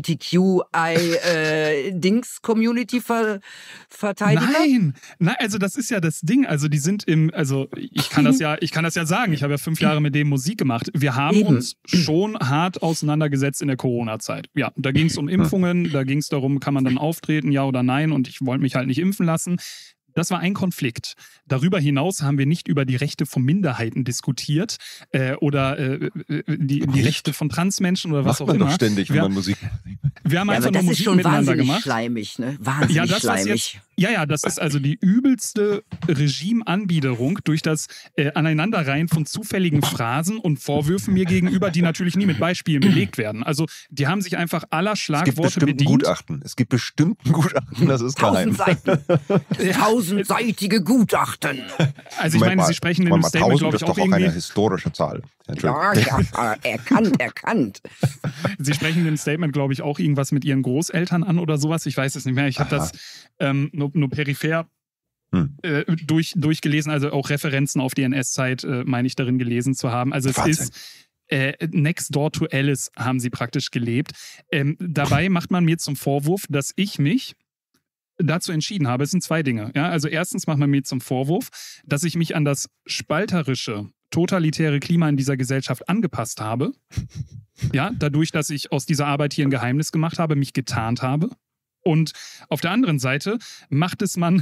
LGBTQI-Dings-Community Verteidiger? Nein, also das ist ja das Ding. Also die sind ich kann das ja sagen, ich habe ja 5 Jahre mit dem Musik gemacht. Wir haben uns schon hart auseinandergesetzt in der Corona-Zeit. Ja, da ging es um Impfungen, da ging es darum, kann man dann auftreten, ja oder nein, und ich wollte mich halt nicht impfen lassen. Das war ein Konflikt. Darüber hinaus haben wir nicht über die Rechte von Minderheiten diskutiert oder die Rechte von Transmenschen oder was auch immer. Doch ständig, wenn man Musik. Wir haben einfach nur Musik miteinander gemacht. Schleimig, ne? Wahnsinnig schleimig. Das ist also die übelste Regimeanbiederung durch das Aneinanderreihen von zufälligen Phrasen und Vorwürfen mir gegenüber, die natürlich nie mit Beispielen belegt werden. Also die haben sich einfach aller Schlagworte bedient. Es gibt bestimmt ein Gutachten, das ist geheim. 1000 Seiten. 1000-seitige Gutachten. Also ich meine, Sie sprechen in dem Statement, glaube ich, auch irgendwie... eine historische Zahl. Ja, erkannt. Sie sprechen in dem Statement, glaube ich, auch irgendwas mit Ihren Großeltern an oder sowas. Ich weiß es nicht mehr. Ich habe das nur peripher durchgelesen, also auch Referenzen auf die NS-Zeit, meine ich, darin gelesen zu haben. Also es ist... Next door to Alice haben sie praktisch gelebt. Dabei macht man mir zum Vorwurf, dass ich mich dazu entschieden habe. Es sind 2 Dinge. Ja? Also erstens macht man mir zum Vorwurf, dass ich mich an das spalterische, totalitäre Klima in dieser Gesellschaft angepasst habe. Ja, dadurch, dass ich aus dieser Arbeit hier ein Geheimnis gemacht habe, mich getarnt habe. Und auf der anderen Seite macht es man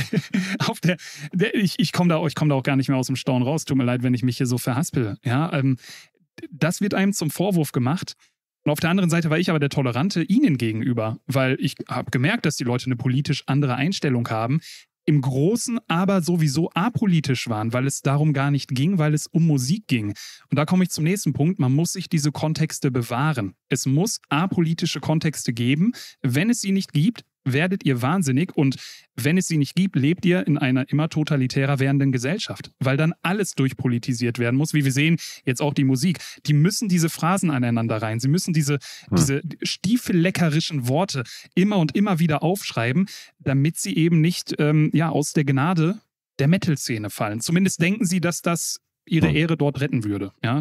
ich komme da auch gar nicht mehr aus dem Staunen raus. Tut mir leid, wenn ich mich hier so verhaspel. Ja, das wird einem zum Vorwurf gemacht. Und auf der anderen Seite war ich aber der Tolerante ihnen gegenüber, weil ich habe gemerkt, dass die Leute eine politisch andere Einstellung haben, im Großen aber sowieso apolitisch waren, weil es darum gar nicht ging, weil es um Musik ging. Und da komme ich zum nächsten Punkt, man muss sich diese Kontexte bewahren. Es muss apolitische Kontexte geben. Wenn es sie nicht gibt, werdet ihr wahnsinnig, und wenn es sie nicht gibt, lebt ihr in einer immer totalitärer werdenden Gesellschaft, weil dann alles durchpolitisiert werden muss, wie wir sehen, jetzt auch die Musik. Die müssen diese Phrasen aneinander rein, sie müssen diese stiefelleckerischen Worte immer und immer wieder aufschreiben, damit sie eben nicht aus der Gnade der Metal-Szene fallen. Zumindest denken sie, dass das ihre Ehre dort retten würde. Ja,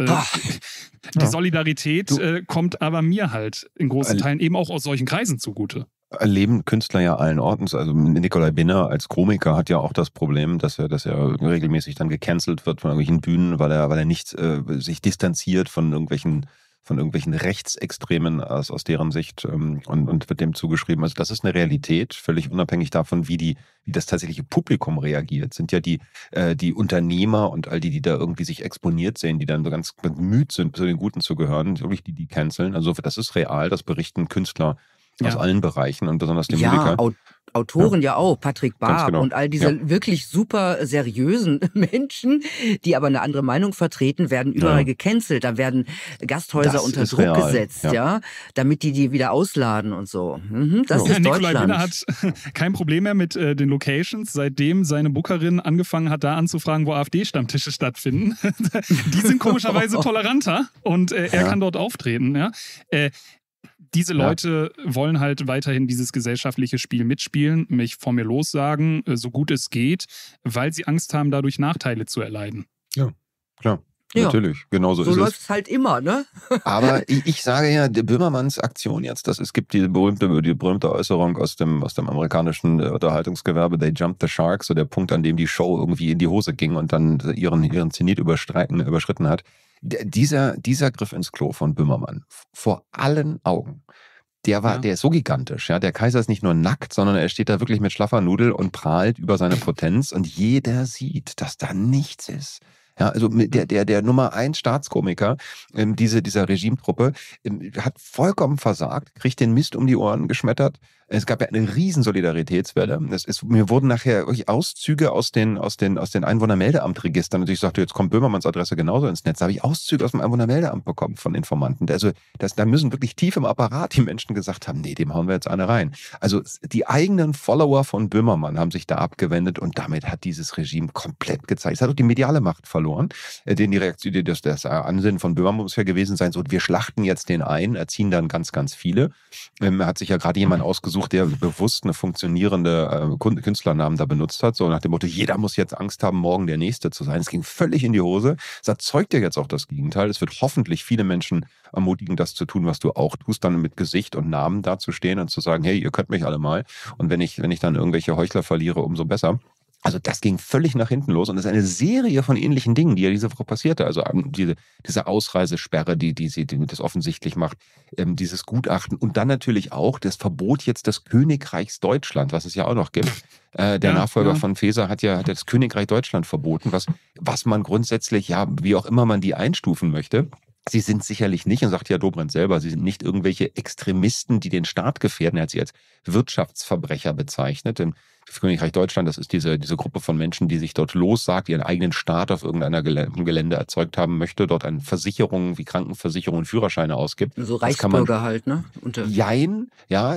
die Solidarität kommt aber mir halt in großen Teilen eben auch aus solchen Kreisen zugute. Erleben Künstler ja allen Orten. Also Nikolai Binner als Komiker hat ja auch das Problem, dass er regelmäßig dann gecancelt wird von irgendwelchen Bühnen, weil er nicht sich distanziert von irgendwelchen Rechtsextremen aus deren Sicht und wird dem zugeschrieben. Also das ist eine Realität, völlig unabhängig davon, wie das tatsächliche Publikum reagiert. Sind ja die Unternehmer und all die da irgendwie sich exponiert sehen, die dann so ganz bemüht sind, zu den Guten zu gehören, wirklich die canceln. Also das ist real, das berichten Künstler aus allen Bereichen und besonders die Musiker. Autoren ja auch, Patrick Barb genau. und all diese wirklich super seriösen Menschen, die aber eine andere Meinung vertreten, werden überall gecancelt. Da werden Gasthäuser Das unter ist Druck real, gesetzt, damit die wieder ausladen und so. Das ist Nikolai Deutschland. Binner hat kein Problem mehr mit den Locations, seitdem seine Bookerin angefangen hat, da anzufragen, wo AfD-Stammtische stattfinden. Die sind komischerweise toleranter und er kann dort auftreten. Ja? Diese Leute wollen halt weiterhin dieses gesellschaftliche Spiel mitspielen, mich von mir lossagen, so gut es geht, weil sie Angst haben, dadurch Nachteile zu erleiden. Ja, klar. Ja. Natürlich, genauso ist es. So läuft es halt immer, ne? Aber ich sage ja, der Böhmermanns Aktion jetzt, es gibt die berühmte Äußerung aus dem amerikanischen Unterhaltungsgewerbe, they jumped the shark, so der Punkt, an dem die Show irgendwie in die Hose ging und dann ihren Zenit überschritten hat. Dieser Griff ins Klo von Böhmermann, vor allen Augen, der ist so gigantisch. Ja? Der Kaiser ist nicht nur nackt, sondern er steht da wirklich mit schlaffer Nudel und prahlt über seine Potenz und jeder sieht, dass da nichts ist. Ja, also der Nummer 1 Staatskomiker dieser Regimetruppe hat vollkommen versagt, kriegt den Mist um die Ohren geschmettert. Es gab ja eine riesen Solidaritätswelle. Mir wurden nachher wirklich Auszüge aus den Einwohnermeldeamtregistern. Und ich sagte, jetzt kommt Böhmermanns Adresse genauso ins Netz. Da habe ich Auszüge aus dem Einwohnermeldeamt bekommen von Informanten. Also da müssen wirklich tief im Apparat die Menschen gesagt haben, nee, dem hauen wir jetzt eine rein. Also die eigenen Follower von Böhmermann haben sich da abgewendet und damit hat dieses Regime komplett gezeigt. Es hat auch die mediale Macht verloren. Die Reaktion, das Ansinnen von Böhmermann muss ja gewesen sein, so wir schlachten jetzt den ein, erziehen dann ganz, ganz viele. Hat sich ja gerade jemand ausgesucht, der bewusst eine funktionierende Künstlernamen da benutzt hat, so nach dem Motto, jeder muss jetzt Angst haben, morgen der Nächste zu sein. Es ging völlig in die Hose. Es erzeugt ja jetzt auch das Gegenteil. Es wird hoffentlich viele Menschen ermutigen, das zu tun, was du auch tust, dann mit Gesicht und Namen dazustehen und zu sagen, hey, ihr könnt mich alle mal. Und wenn ich dann irgendwelche Heuchler verliere, umso besser. Also das ging völlig nach hinten los und es ist eine Serie von ähnlichen Dingen, die ja diese Woche passierte. Also diese Ausreisesperre, die das offensichtlich macht, dieses Gutachten und dann natürlich auch das Verbot jetzt des Königreichs Deutschland, was es ja auch noch gibt. Der Nachfolger von Faeser hat das Königreich Deutschland verboten, was man grundsätzlich, wie auch immer man die einstufen möchte. Sie sind sicherlich nicht, und sagt ja Dobrindt selber, sie sind nicht irgendwelche Extremisten, die den Staat gefährden. Er hat sie als Wirtschaftsverbrecher bezeichnet. Denn das Königreich Deutschland, das ist diese Gruppe von Menschen, die sich dort lossagt, ihren eigenen Staat auf irgendeiner Gelände erzeugt haben möchte, dort an Versicherungen wie Krankenversicherungen und Führerscheine ausgibt. So Reichsbürger halt, ne? Jein,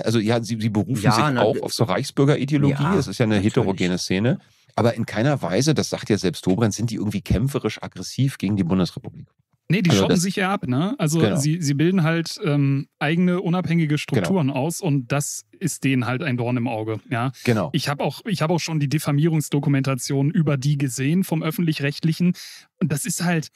sie berufen sich auch auf so Reichsbürgerideologie. Es ist ja eine heterogene Szene. Aber in keiner Weise, das sagt ja selbst Dobrindt, sind die irgendwie kämpferisch aggressiv gegen die Bundesrepublik. Nee, die schotten sich ja ab, ne? Also sie bilden halt eigene unabhängige Strukturen aus und das ist denen halt ein Dorn im Auge, ja? Genau. Ich hab auch schon die Diffamierungsdokumentation über die gesehen vom Öffentlich-Rechtlichen und das ist halt,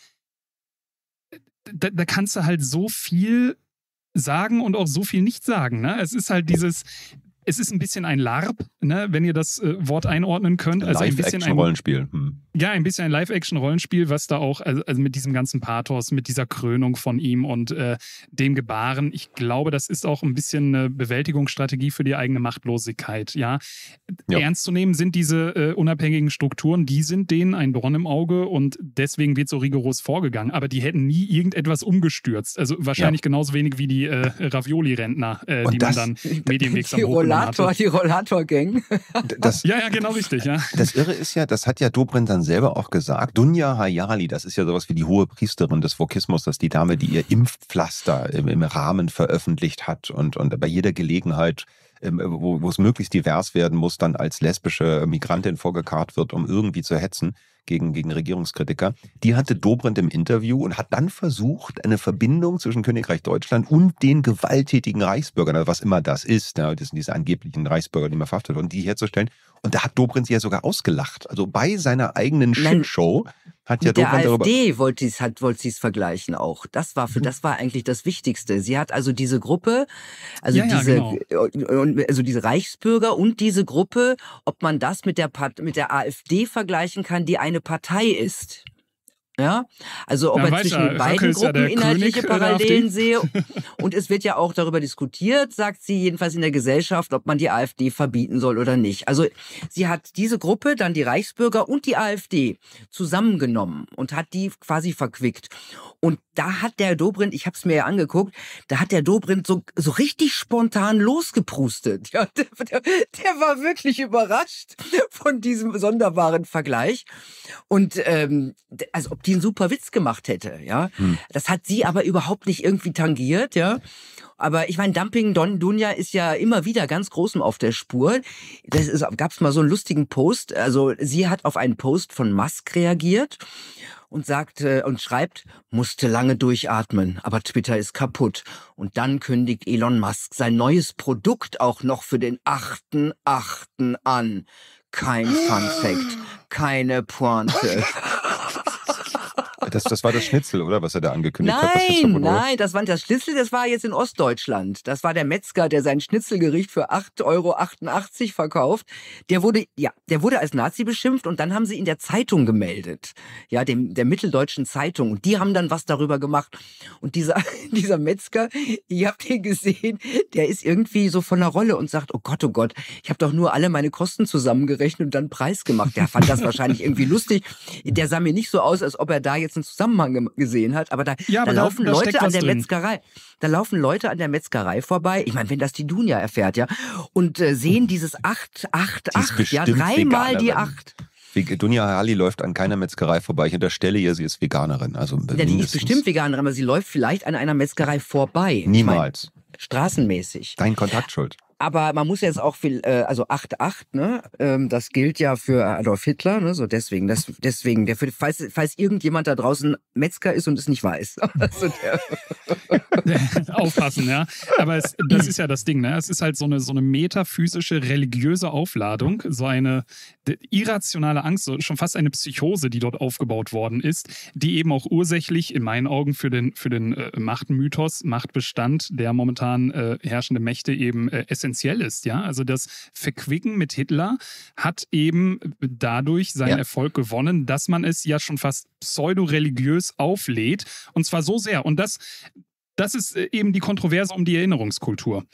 da kannst du halt so viel sagen und auch so viel nicht sagen, ne? Es ist halt es ist ein bisschen ein LARP, ne, wenn ihr das Wort einordnen könnt. Also ein bisschen ein Rollenspiel. Ja, ein bisschen ein Live-Action-Rollenspiel, was da auch, also mit diesem ganzen Pathos, mit dieser Krönung von ihm und dem Gebaren, ich glaube, das ist auch ein bisschen eine Bewältigungsstrategie für die eigene Machtlosigkeit, ja. Ernst zu nehmen sind diese unabhängigen Strukturen, die sind denen ein Dorn im Auge und deswegen wird so rigoros vorgegangen, aber die hätten nie irgendetwas umgestürzt, also wahrscheinlich genauso wenig wie die Ravioli-Rentner, die man dann medienwirksam hochgenommen hatte. Die Rollator-Gang. Ja, genau richtig, ja. Das Irre ist ja, das hat ja Dobrindt dann selber auch gesagt, Dunja Hayali, das ist ja sowas wie die hohe Priesterin des Vokismus, das ist die Dame, die ihr Impfpflaster im Rahmen veröffentlicht hat und bei jeder Gelegenheit, wo es möglichst divers werden muss, dann als lesbische Migrantin vorgekarrt wird, um irgendwie zu hetzen gegen Regierungskritiker. Die hatte Dobrindt im Interview und hat dann versucht, eine Verbindung zwischen Königreich Deutschland und den gewalttätigen Reichsbürgern, also was immer das ist, das sind diese angeblichen Reichsbürger, die man verhaftet wurden, die herzustellen. Und da hat Dobrindt sie ja sogar ausgelacht. Also bei seiner eigenen Shitshow hat ja Mit der Dobrindt darüber... AfD wollte sie es vergleichen auch. Das war eigentlich das Wichtigste. Sie hat also diese Gruppe, also genau. also diese Reichsbürger und diese Gruppe, ob man das mit der AfD vergleichen kann, die eine Partei ist. Ja, also ob er zwischen den beiden Gruppen inhaltliche Parallelen sehe. Und es wird ja auch darüber diskutiert, sagt sie jedenfalls in der Gesellschaft, ob man die AfD verbieten soll oder nicht. Also sie hat diese Gruppe, dann die Reichsbürger und die AfD zusammengenommen und hat die quasi verquickt. Und da hat der Dobrindt, ich habe es mir ja angeguckt, da hat der Dobrindt so richtig spontan losgeprustet. Ja, der war wirklich überrascht von diesem sonderbaren Vergleich. Und als ob die einen super Witz gemacht hätte, ja. Das hat sie aber überhaupt nicht irgendwie tangiert, ja. Aber ich meine, Dumping Dunja ist ja immer wieder ganz groß auf der Spur. Gab's mal so einen lustigen Post. Also sie hat auf einen Post von Musk reagiert und schreibt, musste lange durchatmen, aber Twitter ist kaputt. Und dann kündigt Elon Musk sein neues Produkt auch noch für den 8.8. an. Kein Fun Fact, keine Pointe. Das war das Schnitzel, oder? Was er da angekündigt hat. Nein, das war das Schnitzel, das war jetzt in Ostdeutschland. Das war der Metzger, der sein Schnitzelgericht für 8,88 € verkauft. Der wurde als Nazi beschimpft und dann haben sie in der Zeitung gemeldet. Ja, der Mitteldeutschen Zeitung. Und die haben dann was darüber gemacht. Und dieser Metzger, ihr habt ihn gesehen, der ist irgendwie so von der Rolle und sagt, oh Gott, ich habe doch nur alle meine Kosten zusammengerechnet und dann Preis gemacht. Der fand das wahrscheinlich irgendwie lustig. Der sah mir nicht so aus, als ob er da jetzt einen Zusammenhang gesehen hat, aber da laufen Leute an der Metzgerei. Da laufen Leute an der Metzgerei vorbei. Ich meine, wenn das die Dunja erfährt, ja, und sehen dieses 888, ja, dreimal die 8. Dunja Hayali läuft an keiner Metzgerei vorbei. Ich unterstelle ihr, sie ist Veganerin. Also ja, die ist bestimmt Veganerin, aber sie läuft vielleicht an einer Metzgerei vorbei. Niemals. Ich mein, straßenmäßig. Dein Kontakt schuld. Aber man muss jetzt auch also 8,8, ne? Das gilt ja für Adolf Hitler, ne? So deswegen, falls irgendjemand da draußen Metzger ist und es nicht weiß. Also Aufpassen, ja. Aber das ist ja das Ding, ne? Es ist halt so eine metaphysische, religiöse Aufladung, so eine irrationale Angst, so schon fast eine Psychose, die dort aufgebaut worden ist, die eben auch ursächlich in meinen Augen für den Machtmythos, Machtbestand der momentan herrschenden Mächte eben essentiell ist, ja. Also das Verquicken mit Hitler hat eben dadurch seinen Erfolg gewonnen, dass man es ja schon fast pseudo-religiös auflädt. Und zwar so sehr. Und das ist eben die Kontroverse um die Erinnerungskultur.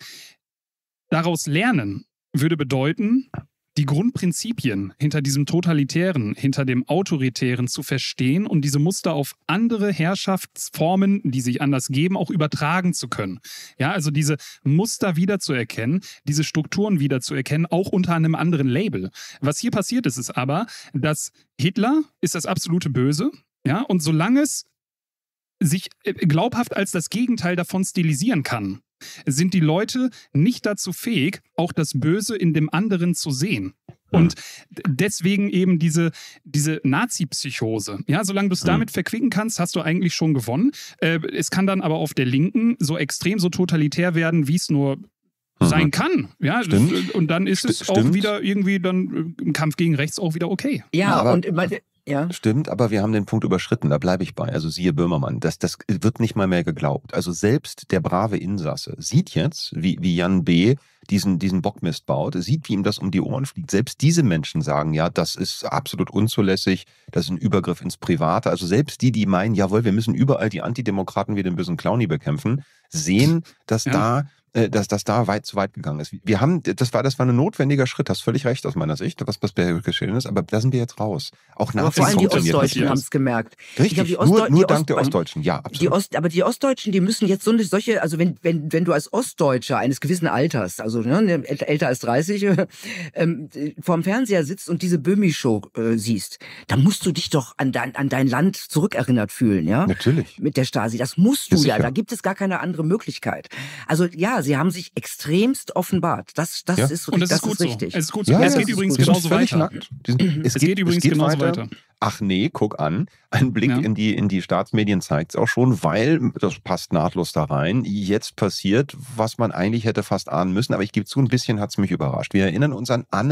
Daraus lernen würde bedeuten, die Grundprinzipien hinter diesem Totalitären, hinter dem Autoritären zu verstehen und diese Muster auf andere Herrschaftsformen, die sich anders geben, auch übertragen zu können. Ja, also diese Muster wiederzuerkennen, diese Strukturen wiederzuerkennen, auch unter einem anderen Label. Was hier passiert ist aber, dass Hitler ist das absolute Böse, ja, und solange es sich glaubhaft als das Gegenteil davon stilisieren kann, sind die Leute nicht dazu fähig, auch das Böse in dem anderen zu sehen. Und deswegen eben diese Nazi-Psychose. Ja, solange du es damit verquicken kannst, hast du eigentlich schon gewonnen. Es kann dann aber auf der Linken so extrem, so totalitär werden, wie es nur sein kann. Ja, und dann ist es auch wieder irgendwie dann im Kampf gegen rechts auch wieder okay. Ja, und ja. Stimmt, aber wir haben den Punkt überschritten, da bleibe ich bei. Also siehe Böhmermann, das wird nicht mal mehr geglaubt. Also selbst der brave Insasse sieht jetzt, wie Jan B. diesen Bockmist baut, sieht, wie ihm das um die Ohren fliegt. Selbst diese Menschen sagen, ja, das ist absolut unzulässig, das ist ein Übergriff ins Private. Also selbst die meinen, jawohl, wir müssen überall die Antidemokraten wie den bösen Clowny bekämpfen, sehen, dass das da weit zu weit gegangen ist. Das war ein notwendiger Schritt, hast völlig recht aus meiner Sicht, was geschehen ist, aber da sind wir jetzt raus. Auch aber vor allem die Ostdeutschen haben es gemerkt. Richtig, nur dank der Ostdeutschen, ja, absolut. Aber die Ostdeutschen, die müssen jetzt solche, also wenn du als Ostdeutscher eines gewissen Alters, also älter als 30, vorm Fernseher sitzt und diese Böhmi-Show siehst, dann musst du dich doch an dein Land zurückerinnert fühlen, ja? Natürlich. Mit der Stasi, das musst du ja, da gibt es gar keine andere Möglichkeit. Also ja, sie haben sich extremst offenbart. Das ist richtig. Es ist gut so. Es geht übrigens genauso weiter. Es geht übrigens genauso weiter. Ach nee, guck an. Ein Blick in die Staatsmedien zeigt es auch schon, weil, das passt nahtlos da rein, jetzt passiert, was man eigentlich hätte fast ahnen müssen, aber ich gebe zu, ein bisschen hat es mich überrascht. Wir erinnern uns an Anne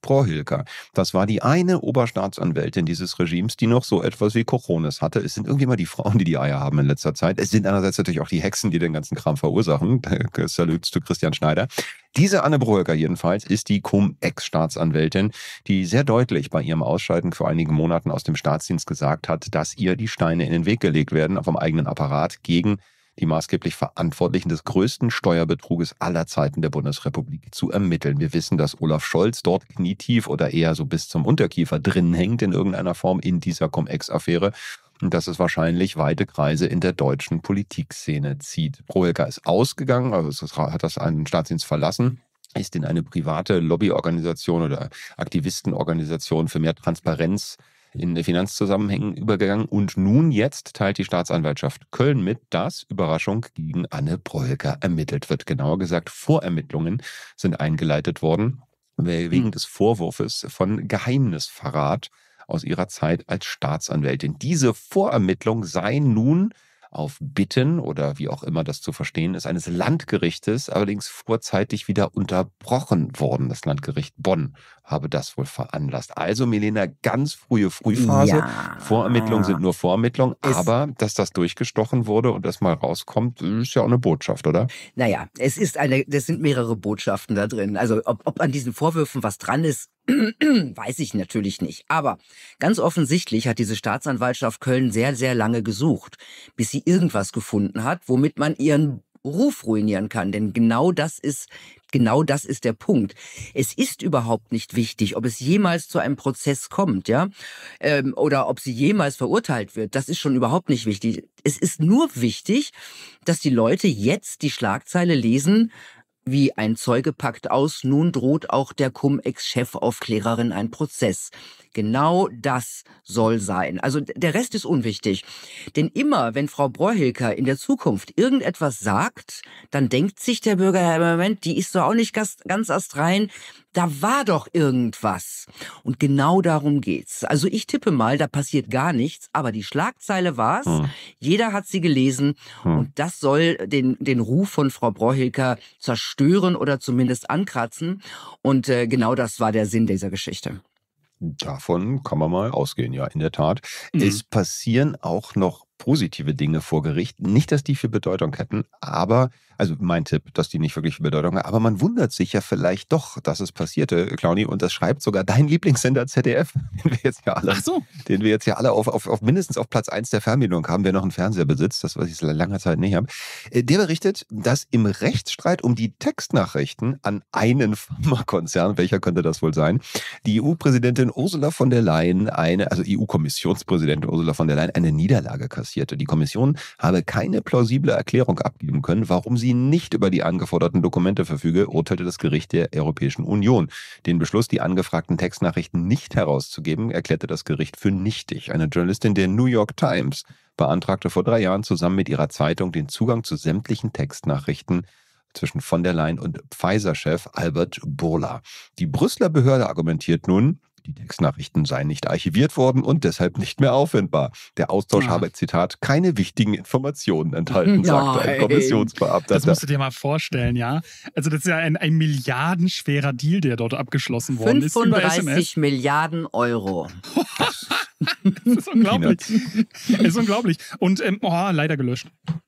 Prohilka. Das war die eine Oberstaatsanwältin dieses Regimes, die noch so etwas wie Cojones hatte. Es sind irgendwie immer die Frauen, die Eier haben in letzter Zeit. Es sind einerseits natürlich auch die Hexen, die den ganzen Kram verursachen. Salut zu Christian Schneider. Diese Anne Prohilka jedenfalls ist die Cum-Ex-Staatsanwältin, die sehr deutlich bei ihrem Ausscheiden vor einigen Monaten aus dem Staatsdienst gesagt hat, dass ihr die Steine in den Weg gelegt werden vom eigenen Apparat gegen die maßgeblich Verantwortlichen des größten Steuerbetruges aller Zeiten der Bundesrepublik zu ermitteln. Wir wissen, dass Olaf Scholz dort knietief oder eher so bis zum Unterkiefer drin hängt in irgendeiner Form in dieser Cum-Ex-Affäre. Und dass es wahrscheinlich weite Kreise in der deutschen Politikszene zieht. Prohilka ist ausgegangen, also hat das einen Staatsdienst verlassen, ist in eine private Lobbyorganisation oder Aktivistenorganisation für mehr Transparenz in Finanzzusammenhängen übergegangen. Und nun jetzt teilt die Staatsanwaltschaft Köln mit, dass, Überraschung, gegen Anne Prohilka ermittelt wird. Genauer gesagt, Vorermittlungen sind eingeleitet worden wegen des Vorwurfs von Geheimnisverrat aus ihrer Zeit als Staatsanwältin. Diese Vorermittlung sei nun auf Bitten oder wie auch immer das zu verstehen ist, eines Landgerichtes allerdings vorzeitig wieder unterbrochen worden. Das Landgericht Bonn habe das wohl veranlasst. Also Milena, ganz frühe Frühphase. Ja. Vorermittlungen sind nur Vorermittlungen, aber dass das durchgestochen wurde und das mal rauskommt, ist ja auch eine Botschaft, oder? Naja, das sind mehrere Botschaften da drin. Also ob an diesen Vorwürfen was dran ist, weiß ich natürlich nicht. Aber ganz offensichtlich hat diese Staatsanwaltschaft Köln sehr, sehr lange gesucht, bis sie irgendwas gefunden hat, womit man ihren Ruf ruinieren kann. Denn genau das ist der Punkt. Es ist überhaupt nicht wichtig, ob es jemals zu einem Prozess kommt, ja, oder ob sie jemals verurteilt wird. Das ist schon überhaupt nicht wichtig. Es ist nur wichtig, dass die Leute jetzt die Schlagzeile lesen: Wie ein Zeuge packt aus, nun droht auch der Cum-Ex-Chefaufklärerin ein Prozess. Genau das soll sein. Also der Rest ist unwichtig. Denn immer, wenn Frau Prohilka in der Zukunft irgendetwas sagt, dann denkt sich der Bürger, ja, Moment, die ist doch auch nicht ganz astrein. Da war doch irgendwas. Und genau darum geht's. Also ich tippe mal, da passiert gar nichts, aber die Schlagzeile war's. Jeder hat sie gelesen und das soll den Ruf von Frau Prohilka zerstören oder zumindest ankratzen. Und genau das war der Sinn dieser Geschichte. Davon kann man mal ausgehen, ja, in der Tat. Es passieren auch noch positive Dinge vor Gericht. Nicht, dass die viel Bedeutung hätten, aber, also mein Tipp, dass die nicht wirklich viel Bedeutung haben, aber man wundert sich ja vielleicht doch, dass es passierte, Claudi, und das schreibt sogar dein Lieblingssender ZDF, den wir jetzt ja alle auf mindestens auf Platz 1 der Fernbedienung haben, wer noch einen Fernseher besitzt, das was ich seit langer Zeit nicht habe. Der berichtet, dass im Rechtsstreit um die Textnachrichten an einen Pharmakonzern, welcher könnte das wohl sein, die EU-Präsidentin Ursula von der Leyen EU-Kommissionspräsidentin Ursula von der Leyen eine Niederlage kassierte. Die Kommission habe keine plausible Erklärung abgeben können, warum sie nicht über die angeforderten Dokumente verfüge, urteilte das Gericht der Europäischen Union. Den Beschluss, die angefragten Textnachrichten nicht herauszugeben, erklärte das Gericht für nichtig. Eine Journalistin der New York Times beantragte vor 3 Jahren zusammen mit ihrer Zeitung den Zugang zu sämtlichen Textnachrichten zwischen von der Leyen und Pfizer-Chef Albert Bourla. Die Brüsseler Behörde argumentiert nun, die Textnachrichten seien nicht archiviert worden und deshalb nicht mehr auffindbar. Der Austausch habe, Zitat, keine wichtigen Informationen enthalten, sagte ein Kommissionsbeamter. Das musst du dir mal vorstellen, ja. Also das ist ja ein milliardenschwerer Deal, der dort abgeschlossen worden ist. 35 Milliarden Euro. Das ist unglaublich. Das ist unglaublich. Und leider gelöscht.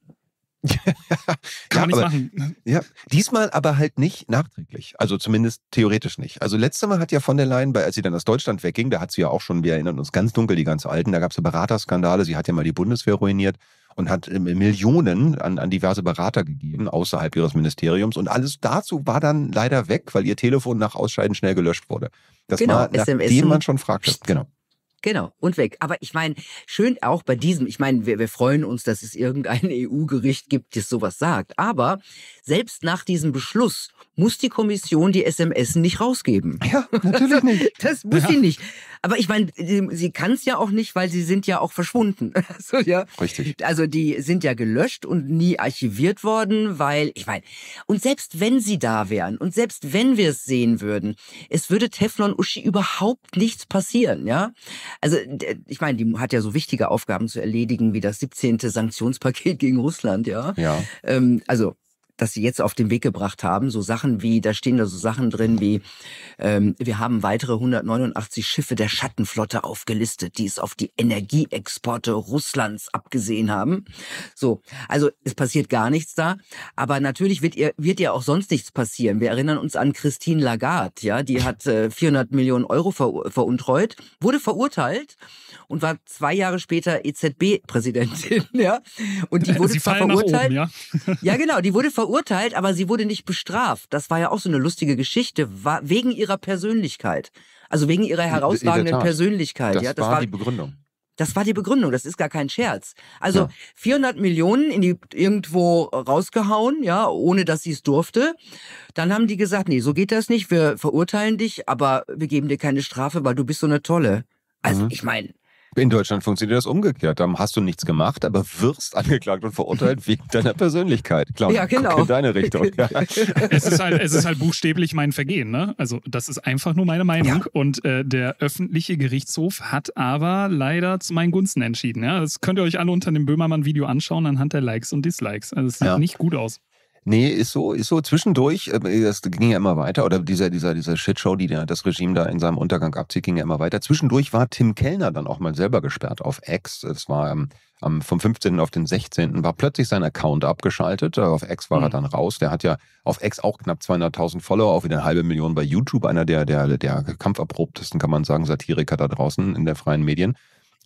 Kann man nichts machen. Ja, diesmal aber halt nicht nachträglich. Also zumindest theoretisch nicht. Also letztes Mal hat ja von der Leyen, als sie dann aus Deutschland wegging, da hat sie ja auch schon, wir erinnern uns ganz dunkel, die ganz Alten, da gab es ja Beraterskandale, sie hat ja mal die Bundeswehr ruiniert und hat Millionen an diverse Berater gegeben, außerhalb ihres Ministeriums. Und alles dazu war dann leider weg, weil ihr Telefon nach Ausscheiden schnell gelöscht wurde. Das war, nachdem man schon fragte. Genau, und weg. Aber ich meine, schön auch bei diesem, ich meine, wir freuen uns, dass es irgendein EU-Gericht gibt, das sowas sagt. Aber selbst nach diesem Beschluss muss die Kommission die SMS nicht rausgeben. Ja, natürlich nicht. Das muss sie nicht. Aber ich meine, sie kann es ja auch nicht, weil sie sind ja auch verschwunden. Also, ja. Richtig. Also die sind ja gelöscht und nie archiviert worden, weil, ich meine, und selbst wenn sie da wären und selbst wenn wir es sehen würden, es würde Teflon Uschi überhaupt nichts passieren, ja. Also ich meine, die hat ja so wichtige Aufgaben zu erledigen wie das 17. Sanktionspaket gegen Russland, ja. Ja. Also das sie jetzt auf den Weg gebracht haben. So Sachen wie, da stehen da so Sachen drin wie, wir haben weitere 189 Schiffe der Schattenflotte aufgelistet, die es auf die Energieexporte Russlands abgesehen haben. So, also es passiert gar nichts da, aber natürlich wird ihr auch sonst nichts passieren. Wir erinnern uns an Christine Lagarde, ja, die hat 400 Millionen Euro veruntreut, wurde verurteilt und war 2 Jahre später EZB-Präsidentin, ja. Und die wurde zwar verurteilt. Oben, ja. Ja, genau, die wurde verurteilt, aber sie wurde nicht bestraft. Das war ja auch so eine lustige Geschichte, wegen ihrer Persönlichkeit. Also wegen ihrer herausragenden Persönlichkeit. Das war die Begründung. Das war die Begründung, das ist gar kein Scherz. Also 400 Millionen irgendwo rausgehauen, ja, ohne dass sie es durfte. Dann haben die gesagt, nee, so geht das nicht, wir verurteilen dich, aber wir geben dir keine Strafe, weil du bist so eine Tolle. Also ich meine... In Deutschland funktioniert das umgekehrt. Da hast du nichts gemacht, aber wirst angeklagt und verurteilt wegen deiner Persönlichkeit. Klar, ja, genau. In deine Richtung. Ja. Es ist halt buchstäblich mein Vergehen, ne? Also das ist einfach nur meine Meinung. Ja. Und der öffentliche Gerichtshof hat aber leider zu meinen Gunsten entschieden. Ja? Das könnt ihr euch alle unter dem Böhmermann-Video anschauen anhand der Likes und Dislikes. Also es sieht nicht gut aus. Nee, ist so. Zwischendurch, das ging ja immer weiter, oder dieser Shitshow, die das Regime da in seinem Untergang abzieht, ging ja immer weiter. Zwischendurch war Tim Kellner dann auch mal selber gesperrt auf X. Das war vom 15. auf den 16. war plötzlich sein Account abgeschaltet. Auf X war er dann raus. Der hat ja auf X auch knapp 200.000 Follower, auch wieder 500.000 bei YouTube. Einer der kampferprobtesten, kann man sagen, Satiriker da draußen in der freien Medien.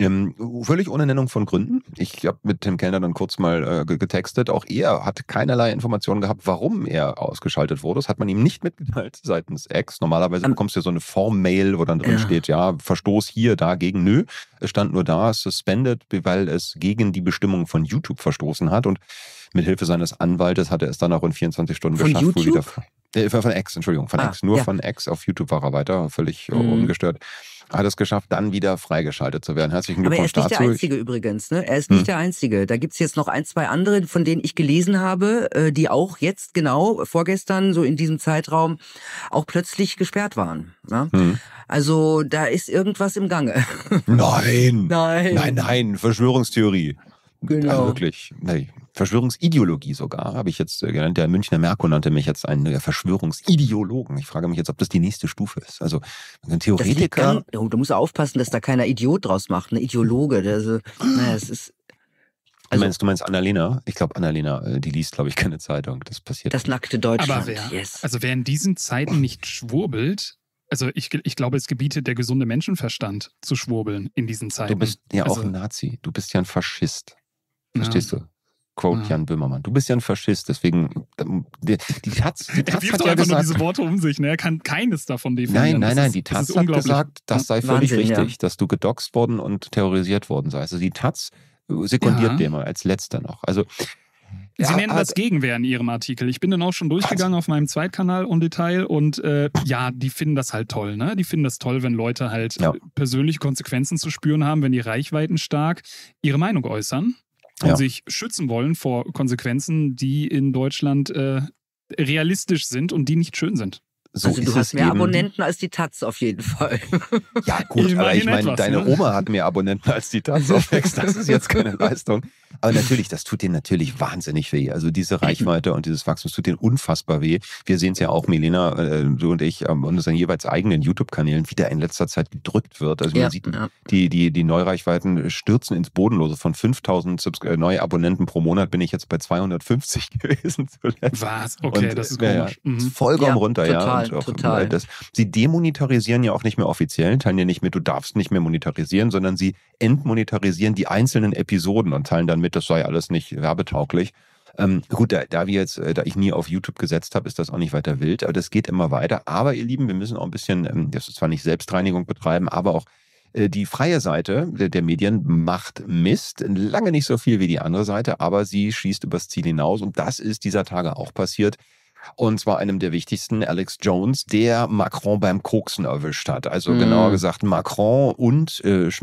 Völlig ohne Nennung von Gründen. Ich habe mit Tim Kellner dann kurz mal getextet. Auch er hat keinerlei Informationen gehabt, warum er ausgeschaltet wurde. Das hat man ihm nicht mitgeteilt seitens X. Normalerweise bekommst du ja so eine Form-Mail, wo dann drin steht, Verstoß hier, dagegen. Nö, es stand nur da, suspended, weil es gegen die Bestimmung von YouTube verstoßen hat. Und mit Hilfe seines Anwaltes hat er es dann auch in 24 Stunden von geschafft. YouTube? Von X, Entschuldigung, von X. Nur von X. Auf YouTube war er weiter, völlig ungestört. Hat es geschafft, dann wieder freigeschaltet zu werden. Herzlichen Glückwunsch dazu. Aber er ist nicht der Einzige übrigens, ne? Er ist nicht der Einzige. Da gibt's jetzt noch 1, 2 andere, von denen ich gelesen habe, die auch jetzt genau vorgestern so in diesem Zeitraum auch plötzlich gesperrt waren. Ne? Also da ist irgendwas im Gange. Nein, Verschwörungstheorie. Genau. Ja, wirklich. Nee. Verschwörungsideologie sogar, habe ich jetzt genannt. Der Münchner Merkur nannte mich jetzt einen Verschwörungsideologen. Ich frage mich jetzt, ob das die nächste Stufe ist. Also ein Theoretiker... Da musst du aufpassen, dass da keiner Idiot draus macht. Ein Ideologe. Es ist... Also, du meinst Annalena? Ich glaube, Annalena, die liest, glaube ich, keine Zeitung. Das passiert. Das nackte Deutschland. Aber wer in diesen Zeiten nicht schwurbelt... Also ich glaube, es gebietet der gesunde Menschenverstand zu schwurbeln in diesen Zeiten. Du bist ja auch ein Nazi. Du bist ja ein Faschist. Verstehst du? Quote Jan Böhmermann. Du bist ja ein Faschist, deswegen die Taz er wirft hat doch ja einfach gesagt, nur diese Worte um sich. Ne? Er kann keines davon definieren. Nein, die Taz hat gesagt, das sei völlig Wahnsinn, richtig, dass du gedoxt worden und terrorisiert worden sei. Also die Taz sekundiert dem als letzter noch. Also Sie nennen das Gegenwehr in Ihrem Artikel. Ich bin dann auch schon durchgegangen auf meinem Zweitkanal und Detail und die finden das halt toll. Ne? Die finden das toll, wenn Leute halt persönliche Konsequenzen zu spüren haben, wenn die Reichweiten stark ihre Meinung äußern und sich schützen wollen vor Konsequenzen, die in Deutschland realistisch sind und die nicht schön sind. So also du hast mehr Abonnenten als die Taz auf jeden Fall. Ja gut, aber ich meine, deine Oma hat mehr Abonnenten als die Taz auf X. Das ist jetzt keine Leistung. Aber natürlich, das tut denen natürlich wahnsinnig weh. Also diese Reichweite und dieses Wachstum, das tut denen unfassbar weh. Wir sehen es ja auch, Milena, du und ich, an unseren jeweils eigenen YouTube-Kanälen, wie der in letzter Zeit gedrückt wird. Also man sieht, die Neureichweiten stürzen ins Bodenlose. Von 5.000 neue Abonnenten pro Monat bin ich jetzt bei 250 gewesen zuletzt. Was? Okay, das ist komisch. Vollkommen runter, total. Sie demonetarisieren ja auch nicht mehr offiziell, teilen ja nicht mit, du darfst nicht mehr monetarisieren, sondern sie entmonetarisieren die einzelnen Episoden und teilen dann mit, das sei alles nicht werbetauglich. Gut, da ich nie auf YouTube gesetzt habe, ist das auch nicht weiter wild, aber das geht immer weiter. Aber ihr Lieben, wir müssen auch ein bisschen, das ist zwar nicht Selbstreinigung betreiben, aber auch die freie Seite der Medien macht Mist, lange nicht so viel wie die andere Seite, aber sie schießt übers Ziel hinaus und das ist dieser Tage auch passiert. Und zwar einem der wichtigsten, Alex Jones, der Macron beim Koksen erwischt hat. Also genauer gesagt Macron und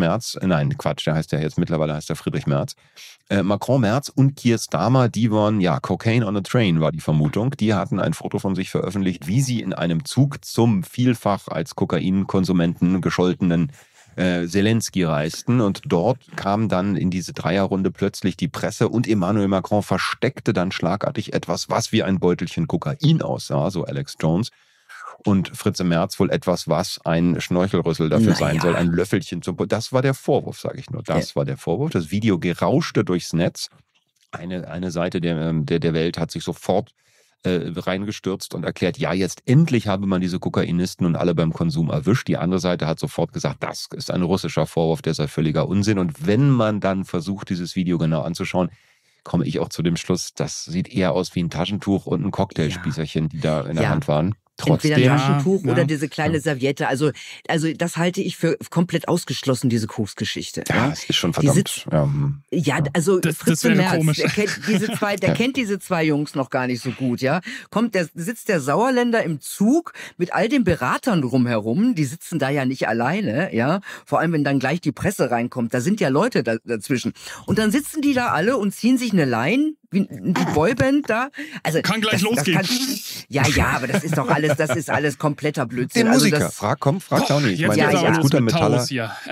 mittlerweile heißt er Friedrich Merz. Macron, Merz und Keir Starmer, die waren, Cocaine on a Train war die Vermutung. Die hatten ein Foto von sich veröffentlicht, wie sie in einem Zug zum vielfach als Kokainkonsumenten gescholtenen Zelensky reisten. Und dort kam dann in diese Dreierrunde plötzlich die Presse und Emmanuel Macron versteckte dann schlagartig etwas, was wie ein Beutelchen Kokain aussah, so Alex Jones. Und Fritze Merz wohl etwas, was ein Schnorchelrüssel dafür sein soll, ein Löffelchen zum... Das war der Vorwurf, sage ich nur. Das war der Vorwurf. Das Video gerauschte durchs Netz. Eine Seite der Welt hat sich sofort reingestürzt und erklärt, ja, jetzt endlich habe man diese Kokainisten und alle beim Konsum erwischt. Die andere Seite hat sofort gesagt, das ist ein russischer Vorwurf, der sei völliger Unsinn. Und wenn man dann versucht, dieses Video genau anzuschauen, komme ich auch zu dem Schluss, das sieht eher aus wie ein Taschentuch und ein Cocktailspießerchen, die da in der Hand waren. Entweder ein Taschentuch oder diese kleine Serviette. Also das halte ich für komplett ausgeschlossen, diese Koksgeschichte. Ja, das ist schon verdammt. Also Fritze Merz, komisch. der kennt diese zwei Jungs noch gar nicht so gut, ja. Sitzt der Sauerländer im Zug mit all den Beratern drumherum, die sitzen da ja nicht alleine, ja. Vor allem, wenn dann gleich die Presse reinkommt, da sind ja Leute dazwischen. Und dann sitzen die da alle und ziehen sich eine Line, wie die Boyband da. Also, kann gleich losgehen. Aber das ist doch alles kompletter Blödsinn. Den Musiker, frag Tony. Ich meine, jetzt als guter Metaller.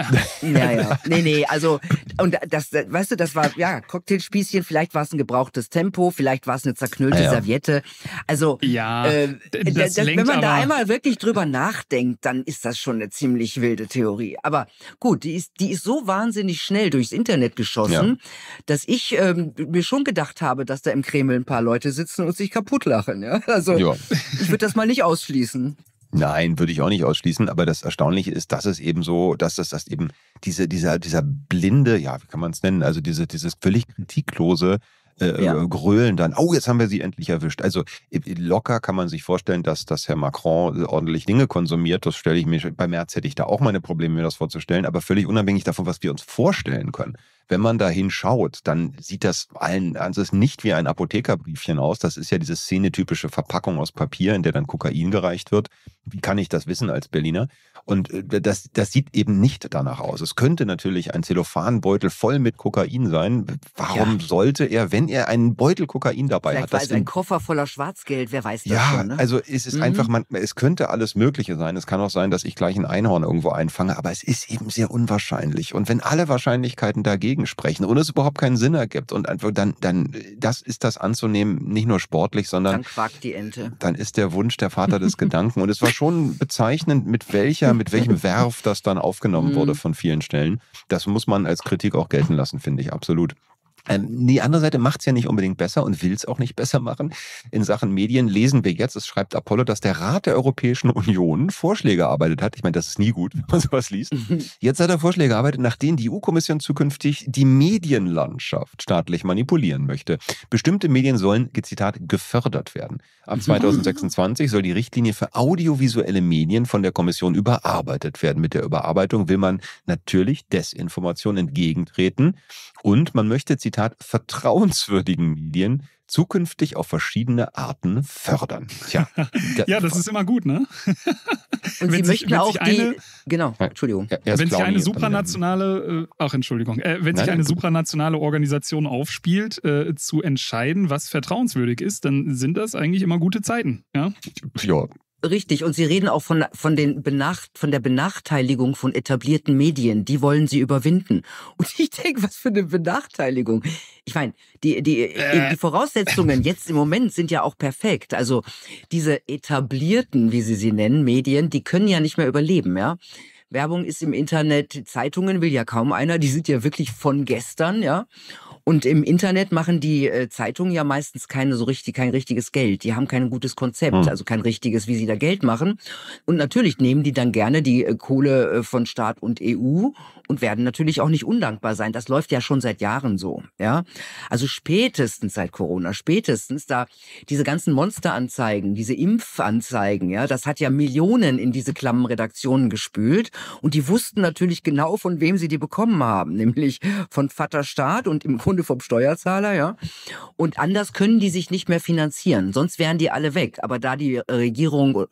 Nee, also, und weißt du, das war, Cocktailspießchen, vielleicht war es ein gebrauchtes Tempo, vielleicht war es eine zerknüllte Serviette. Also, wenn man da einmal wirklich drüber nachdenkt, dann ist das schon eine ziemlich wilde Theorie. Aber gut, die ist so wahnsinnig schnell durchs Internet geschossen, dass ich mir schon gedacht habe, dass da im Kreml ein paar Leute sitzen und sich kaputt lachen. Ja? Also ich würde das mal nicht ausschließen. Nein, würde ich auch nicht ausschließen, aber das Erstaunliche ist, dass es eben so, dass eben dieser blinde, wie kann man es nennen, also dieses völlig kritiklose Grölen dann, jetzt haben wir sie endlich erwischt. Also locker kann man sich vorstellen, dass Herr Macron ordentlich Dinge konsumiert. Das stelle ich mir, bei Merz hätte ich da auch meine Probleme, mir das vorzustellen, aber völlig unabhängig davon, was wir uns vorstellen können. Wenn man da hinschaut, dann sieht das nicht wie ein Apothekerbriefchen aus. Das ist ja diese szenetypische Verpackung aus Papier, in der dann Kokain gereicht wird. Wie kann ich das wissen als Berliner? Und das sieht eben nicht danach aus. Es könnte natürlich ein Zellophanbeutel voll mit Kokain sein. Warum sollte er, wenn er einen Beutel Kokain dabei vielleicht hat? Vielleicht war es ein Koffer voller Schwarzgeld, wer weiß das schon. Ne? Also es ist einfach, es könnte alles Mögliche sein. Es kann auch sein, dass ich gleich ein Einhorn irgendwo einfange, aber es ist eben sehr unwahrscheinlich. Und wenn alle Wahrscheinlichkeiten dagegen sprechen und es überhaupt keinen Sinn ergibt und einfach dann ist das anzunehmen, nicht nur sportlich, sondern dann quakt die Ente. Dann ist der Wunsch der Vater des Gedanken. Und es war schon bezeichnend, mit welchem Werf das dann aufgenommen wurde von vielen Stellen. Das muss man als Kritik auch gelten lassen, finde ich, absolut. Die andere Seite macht es ja nicht unbedingt besser und will es auch nicht besser machen. In Sachen Medien lesen wir jetzt, es schreibt Apollo, dass der Rat der Europäischen Union Vorschläge erarbeitet hat. Ich meine, das ist nie gut, wenn man sowas liest. Jetzt hat er Vorschläge erarbeitet, nach denen die EU-Kommission zukünftig die Medienlandschaft staatlich manipulieren möchte. Bestimmte Medien sollen, Zitat, gefördert werden. Ab 2026 soll die Richtlinie für audiovisuelle Medien von der Kommission überarbeitet werden. Mit der Überarbeitung will man natürlich Desinformation entgegentreten und man möchte, Zitat, vertrauenswürdigen Medien zukünftig auf verschiedene Arten fördern. Tja. Das ist immer gut, ne? Und Sie möchten auch Entschuldigung. Wenn sich eine supranationale, supranationale Organisation aufspielt, zu entscheiden, was vertrauenswürdig ist, dann sind das eigentlich immer gute Zeiten, ja? Ja. Richtig, und Sie reden auch von der Benachteiligung von etablierten Medien. Die wollen Sie überwinden. Und ich denke, was für eine Benachteiligung. Ich meine, die Voraussetzungen jetzt im Moment sind ja auch perfekt. Also diese etablierten, wie Sie nennen, Medien, die können ja nicht mehr überleben, ja. Werbung ist im Internet, Zeitungen will ja kaum einer, die sind ja wirklich von gestern, ja. Und im Internet machen die Zeitungen ja meistens kein richtiges Geld. Die haben kein gutes Konzept, also kein richtiges, wie sie da Geld machen. Und natürlich nehmen die dann gerne die Kohle von Staat und EU und werden natürlich auch nicht undankbar sein. Das läuft ja schon seit Jahren so, ja. Also spätestens seit Corona, da diese ganzen Monsteranzeigen, diese Impfanzeigen, ja, das hat ja Millionen in diese klammen Redaktionen gespült. Und die wussten natürlich genau, von wem sie die bekommen haben, nämlich von Vater Staat und im Grunde vom Steuerzahler, ja. Und anders können die sich nicht mehr finanzieren, sonst wären die alle weg. Aber da die Regierung,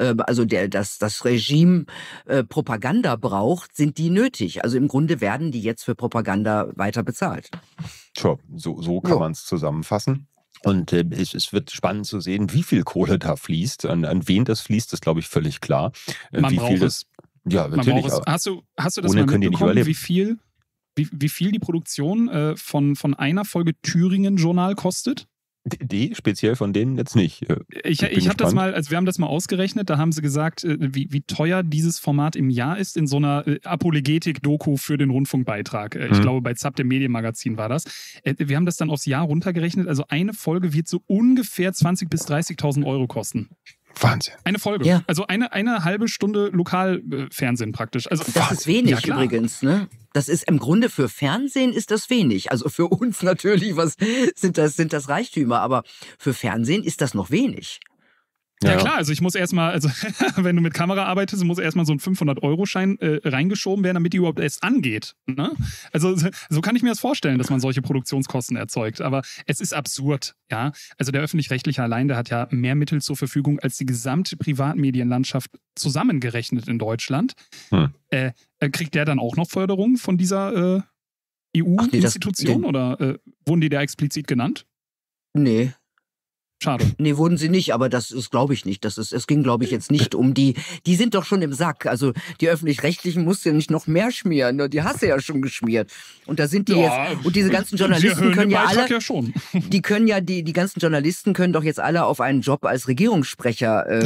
das Regime Propaganda braucht, sind die nötig. Also im Grunde werden die jetzt für Propaganda weiter bezahlt. Tja, so kann man es zusammenfassen. Und es wird spannend zu sehen, wie viel Kohle da fließt. An wen das fließt, ist, glaube ich, völlig klar. Man braucht es. Ja, Man natürlich. braucht es, hast du das Ohne mal können die nicht mitbekommen, überleben. wie viel die Produktion von einer Folge Thüringen-Journal kostet? Die speziell von denen jetzt nicht. Ich bin habe das gespannt. mal, also wir haben das mal ausgerechnet, da haben sie gesagt, wie teuer dieses Format im Jahr ist in so einer Apologetik-Doku für den Rundfunkbeitrag. Ich glaube, bei ZAP, dem Medienmagazin war das. Wir haben das dann aufs Jahr runtergerechnet, also eine Folge wird so ungefähr 20.000 bis 30.000 Euro kosten. Wahnsinn. Eine Folge. Ja. Also eine halbe Stunde Lokalfernsehen praktisch. Also Das ist wenig ja, klar. übrigens, ne? Das ist im Grunde für Fernsehen ist das wenig. Also für uns natürlich, sind das Reichtümer, aber für Fernsehen ist das noch wenig. Ja klar, also ich muss erstmal, also wenn du mit Kamera arbeitest, muss erstmal so ein 500-Euro-Schein reingeschoben werden, damit die überhaupt erst angeht. Ne? Also so kann ich mir das vorstellen, dass man solche Produktionskosten erzeugt. Aber es ist absurd, ja. Also der Öffentlich-Rechtliche allein, der hat ja mehr Mittel zur Verfügung als die gesamte Privatmedienlandschaft zusammengerechnet in Deutschland. Kriegt der dann auch noch Förderung von dieser EU-Institution oder wurden die da explizit genannt? Nee. Schade. Nee, wurden sie nicht, aber das ist, glaube ich, nicht. Es ging, glaube ich, jetzt nicht um die sind doch schon im Sack. Also die Öffentlich-Rechtlichen musst du ja nicht noch mehr schmieren. Ne? Die hast du ja schon geschmiert. Und da sind die jetzt, und diese ganzen Journalisten können ja alle, die können ja, die ganzen Journalisten können doch jetzt alle auf einen Job als Regierungssprecher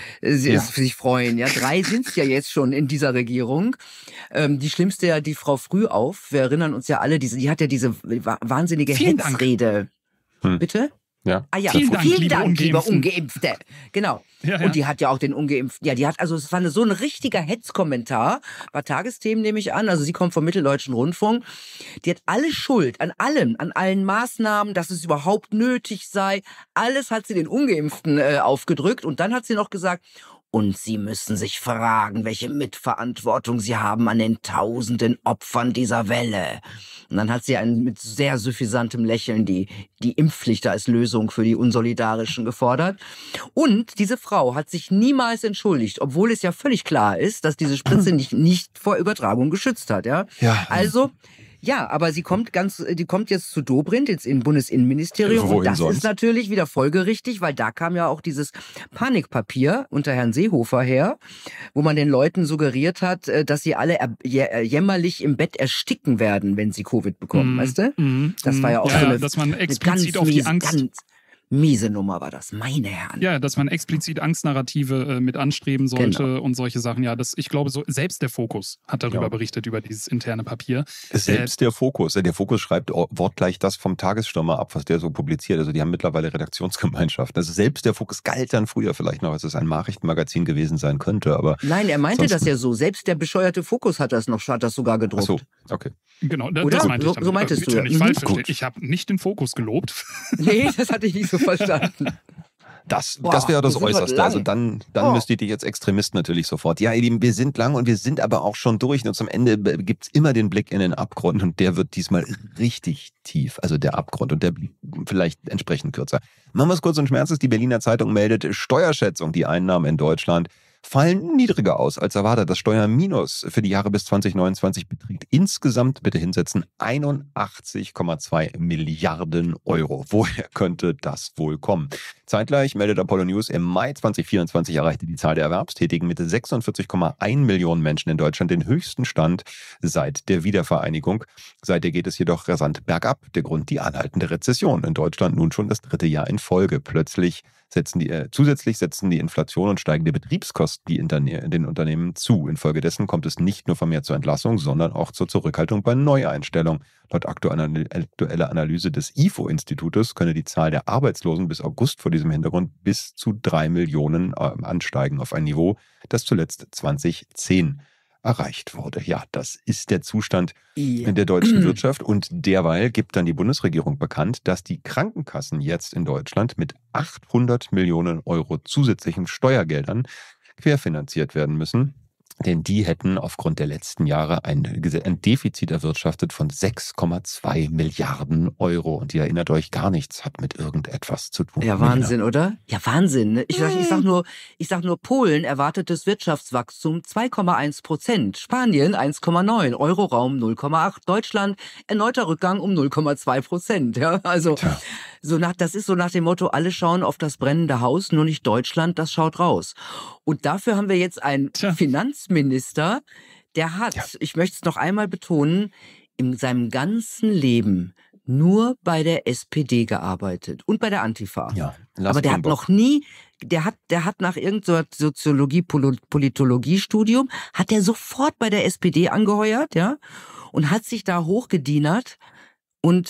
sich freuen. Ja, 3 sind es ja jetzt schon in dieser Regierung. Die schlimmste ja die Frau Frühauf. Wir erinnern uns ja alle, die hat ja diese wahnsinnige Hetzrede. Bitte? Ja. Ah ja, Vielen Dank, liebe Ungeimpfte. Genau. Ja. Und die hat ja auch den Ungeimpften, es war so ein richtiger Hetzkommentar, war Tagesthemen nehme ich an, also sie kommt vom Mitteldeutschen Rundfunk, die hat alle Schuld an allem, an allen Maßnahmen, dass es überhaupt nötig sei, alles hat sie den Ungeimpften aufgedrückt und dann hat sie noch gesagt, und sie müssen sich fragen, welche Mitverantwortung sie haben an den tausenden Opfern dieser Welle. Und dann hat sie mit sehr suffisantem Lächeln die Impfpflicht als Lösung für die Unsolidarischen gefordert. Und diese Frau hat sich niemals entschuldigt, obwohl es ja völlig klar ist, dass diese Spritze nicht vor Übertragung geschützt hat. Ja? Also... Ja, aber die kommt jetzt zu Dobrindt, ins Bundesinnenministerium. Wohin und das sonst? ist natürlich wieder folgerichtig, weil da kam ja auch dieses Panikpapier unter Herrn Seehofer her, wo man den Leuten suggeriert hat, dass sie alle jämmerlich im Bett ersticken werden, wenn sie Covid bekommen, weißt du? Das war ja auch so eine, dass man explizit eine auf die Angst... ganz miese Nummer war das, meine Herren. Ja, dass man explizit Angstnarrative mit anstreben sollte und solche Sachen. Ja, ich glaube, selbst der Fokus hat darüber berichtet, über dieses interne Papier. Selbst der Fokus. Der Fokus schreibt wortgleich das vom Tagesstürmer ab, was der so publiziert. Also die haben mittlerweile Redaktionsgemeinschaft. Also selbst der Fokus galt dann früher vielleicht noch, als es ein Nachrichtenmagazin gewesen sein könnte. Aber nein, er meinte das ja so. Selbst der bescheuerte Fokus hat das sogar gedruckt. Ach so, okay. Genau, Oder? das meinte ich damit. So meintest du ja. Nicht falsch verstehen. Ich habe nicht den Fokus gelobt. Nee, das hatte ich nicht so verstanden. Das wäre das Äußerste. Also dann müsst ihr jetzt Extremisten natürlich sofort. Ja, ihr Lieben, wir sind lang und wir sind aber auch schon durch. Und zum Ende gibt's immer den Blick in den Abgrund und der wird diesmal richtig tief. Also der Abgrund und der blieb vielleicht entsprechend kürzer. Machen wir es kurz und schmerzlos. Die Berliner Zeitung meldet Steuerschätzung. Die Einnahmen in Deutschland fallen niedriger aus als erwartet. Das Steuerminus für die Jahre bis 2029 beträgt insgesamt, bitte hinsetzen, 81,2 Milliarden Euro. Woher könnte das wohl kommen? Zeitgleich meldet Apollo News, im Mai 2024 erreichte die Zahl der Erwerbstätigen mit 46,1 Millionen Menschen in Deutschland den höchsten Stand seit der Wiedervereinigung. Seither geht es jedoch rasant bergab. Der Grund die anhaltende Rezession. In Deutschland nun schon das 3. Jahr in Folge. Zusätzlich setzen die Inflation und steigende Betriebskosten den Unternehmen zu. Infolgedessen kommt es nicht nur vermehrt zur Entlassung, sondern auch zur Zurückhaltung bei Neueinstellungen. Laut aktueller Analyse des IFO-Institutes könne die Zahl der Arbeitslosen bis August vor diesem Hintergrund bis zu 3 Millionen ansteigen auf ein Niveau, das zuletzt 2010 erreicht wurde. Ja, das ist der Zustand in der deutschen Wirtschaft und derweil gibt dann die Bundesregierung bekannt, dass die Krankenkassen jetzt in Deutschland mit 800 Millionen Euro zusätzlichen Steuergeldern querfinanziert werden müssen. Denn die hätten aufgrund der letzten Jahre ein Defizit erwirtschaftet von 6,2 Milliarden Euro. Und ihr erinnert euch, gar nichts hat mit irgendetwas zu tun. Ja, Wahnsinn, oder? Ja, Wahnsinn. Ne? Ich sag nur, Polen erwartetes Wirtschaftswachstum 2,1%, Spanien 1,9%, Euroraum 0,8%, Deutschland erneuter Rückgang um 0,2%. Ja, also das ist so nach dem Motto, alle schauen auf das brennende Haus, nur nicht Deutschland, das schaut raus. Und dafür haben wir jetzt ein Finanzminister, der hat, ich möchte es noch einmal betonen, in seinem ganzen Leben nur bei der SPD gearbeitet und bei der Antifa. Ja, aber der hat noch nie, der hat nach irgendeinem Soziologie, Politologie-Studium, hat der sofort bei der SPD angeheuert, ja, und hat sich da hochgedienert und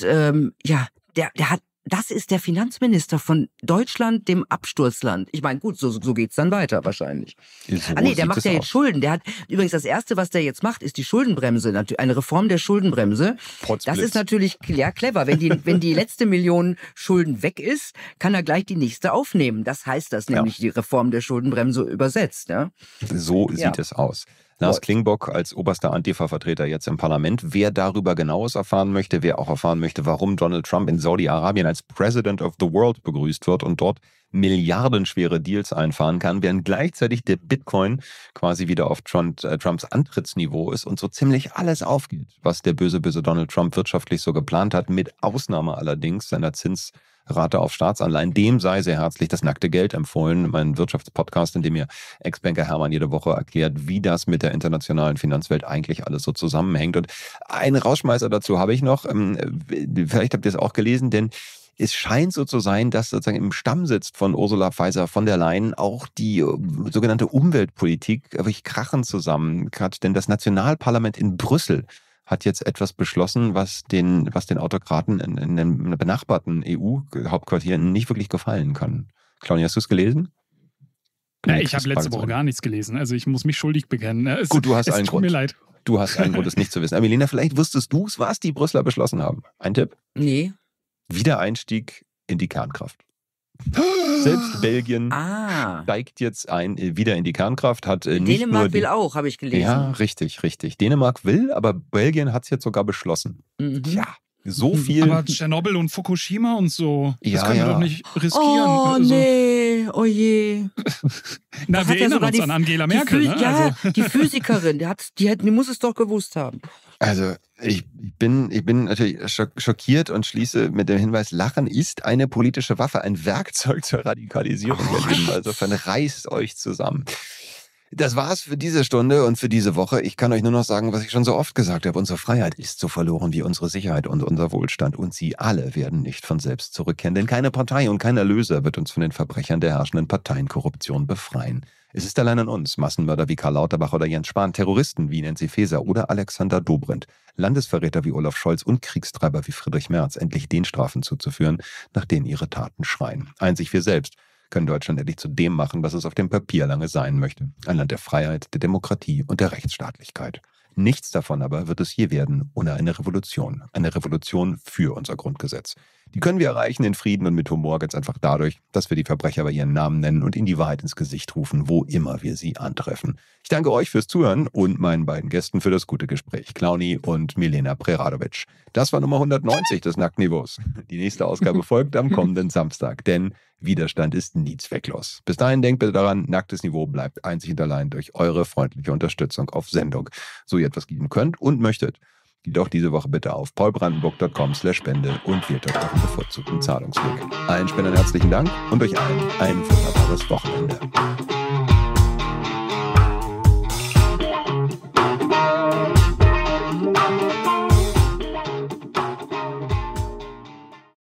der hat, das ist der Finanzminister von Deutschland, dem Absturzland. Ich meine, gut, so geht's dann weiter wahrscheinlich. Der macht ja jetzt Schulden. Der hat übrigens das Erste, was der jetzt macht, ist die Schuldenbremse. Eine Reform der Schuldenbremse. Das ist natürlich clever. Wenn die letzte Million Schulden weg ist, kann er gleich die nächste aufnehmen. Das heißt das nämlich, die Reform der Schuldenbremse übersetzt. Ja? So sieht es aus. Lars Klingbock als oberster Antifa-Vertreter jetzt im Parlament. Wer darüber Genaues erfahren möchte, wer auch erfahren möchte, warum Donald Trump in Saudi-Arabien als President of the World begrüßt wird und dort milliardenschwere Deals einfahren kann, während gleichzeitig der Bitcoin quasi wieder auf Trumps Antrittsniveau ist und so ziemlich alles aufgeht, was der böse Donald Trump wirtschaftlich so geplant hat, mit Ausnahme allerdings seiner Zinsrate auf Staatsanleihen. Dem sei sehr herzlich das nackte Geld empfohlen, mein Wirtschaftspodcast, in dem mir Ex-Banker Hermann jede Woche erklärt, wie das mit der internationalen Finanzwelt eigentlich alles so zusammenhängt. Und einen Rausschmeißer dazu habe ich noch, vielleicht habt ihr es auch gelesen, denn es scheint so zu sein, dass sozusagen im Stammsitz von Ursula von der Leyen auch die sogenannte Umweltpolitik wirklich krachend zusammen hat, denn das Nationalparlament in Brüssel hat jetzt etwas beschlossen, was den Autokraten in den benachbarten EU-Hauptquartieren nicht wirklich gefallen kann. Claudia, hast du es gelesen? Ja, ich habe letzte Woche gar nichts gelesen. Also ich muss mich schuldig bekennen. Gut, du hast einen Grund. Tut mir leid. Du hast einen Grund, es nicht zu wissen. Aber Milena, vielleicht wusstest du es, was die Brüsseler beschlossen haben. Ein Tipp? Nee. Wiedereinstieg in die Kernkraft. Selbst Belgien steigt jetzt wieder in die Kernkraft. Dänemark will auch, habe ich gelesen. Ja, richtig. Dänemark will, aber Belgien hat es jetzt sogar beschlossen. Tja, so viel. Aber Tschernobyl und Fukushima und so, das können wir doch nicht riskieren. Oh nee, oh je. Na, wir erinnern uns an Angela Merkel. Die Physikerin, die muss es doch gewusst haben. Also ich bin natürlich schockiert und schließe mit dem Hinweis, Lachen ist eine politische Waffe, ein Werkzeug zur Radikalisierung. Also reißt euch zusammen. Das war's für diese Stunde und für diese Woche. Ich kann euch nur noch sagen, was ich schon so oft gesagt habe. Unsere Freiheit ist so verloren wie unsere Sicherheit und unser Wohlstand. Und sie alle werden nicht von selbst zurückkehren. Denn keine Partei und kein Erlöser wird uns von den Verbrechern der herrschenden Parteienkorruption befreien. Es ist allein an uns, Massenmörder wie Karl Lauterbach oder Jens Spahn, Terroristen wie Nancy Faeser oder Alexander Dobrindt, Landesverräter wie Olaf Scholz und Kriegstreiber wie Friedrich Merz endlich den Strafen zuzuführen, nach denen ihre Taten schreien. Einzig wir selbst können Deutschland endlich zu dem machen, was es auf dem Papier lange sein möchte. Ein Land der Freiheit, der Demokratie und der Rechtsstaatlichkeit. Nichts davon aber wird es je werden ohne eine Revolution. Eine Revolution für unser Grundgesetz. Die können wir erreichen in Frieden und mit Humor ganz einfach dadurch, dass wir die Verbrecher bei ihren Namen nennen und ihnen die Wahrheit ins Gesicht rufen, wo immer wir sie antreffen. Ich danke euch fürs Zuhören und meinen beiden Gästen für das gute Gespräch, Clauni und Milena Preradovic. Das war Nummer 190 des Nacktniveaus. Die nächste Ausgabe folgt am kommenden Samstag, denn Widerstand ist nie zwecklos. Bis dahin denkt bitte daran, nacktes Niveau bleibt einzig und allein durch eure freundliche Unterstützung auf Sendung. So ihr etwas geben könnt und möchtet, geht auch diese Woche bitte auf paulbrandenburg.com/spende und wählt dort euren bevorzugten Zahlungsweg. Allen Spendern herzlichen Dank und euch allen ein wunderbares Wochenende.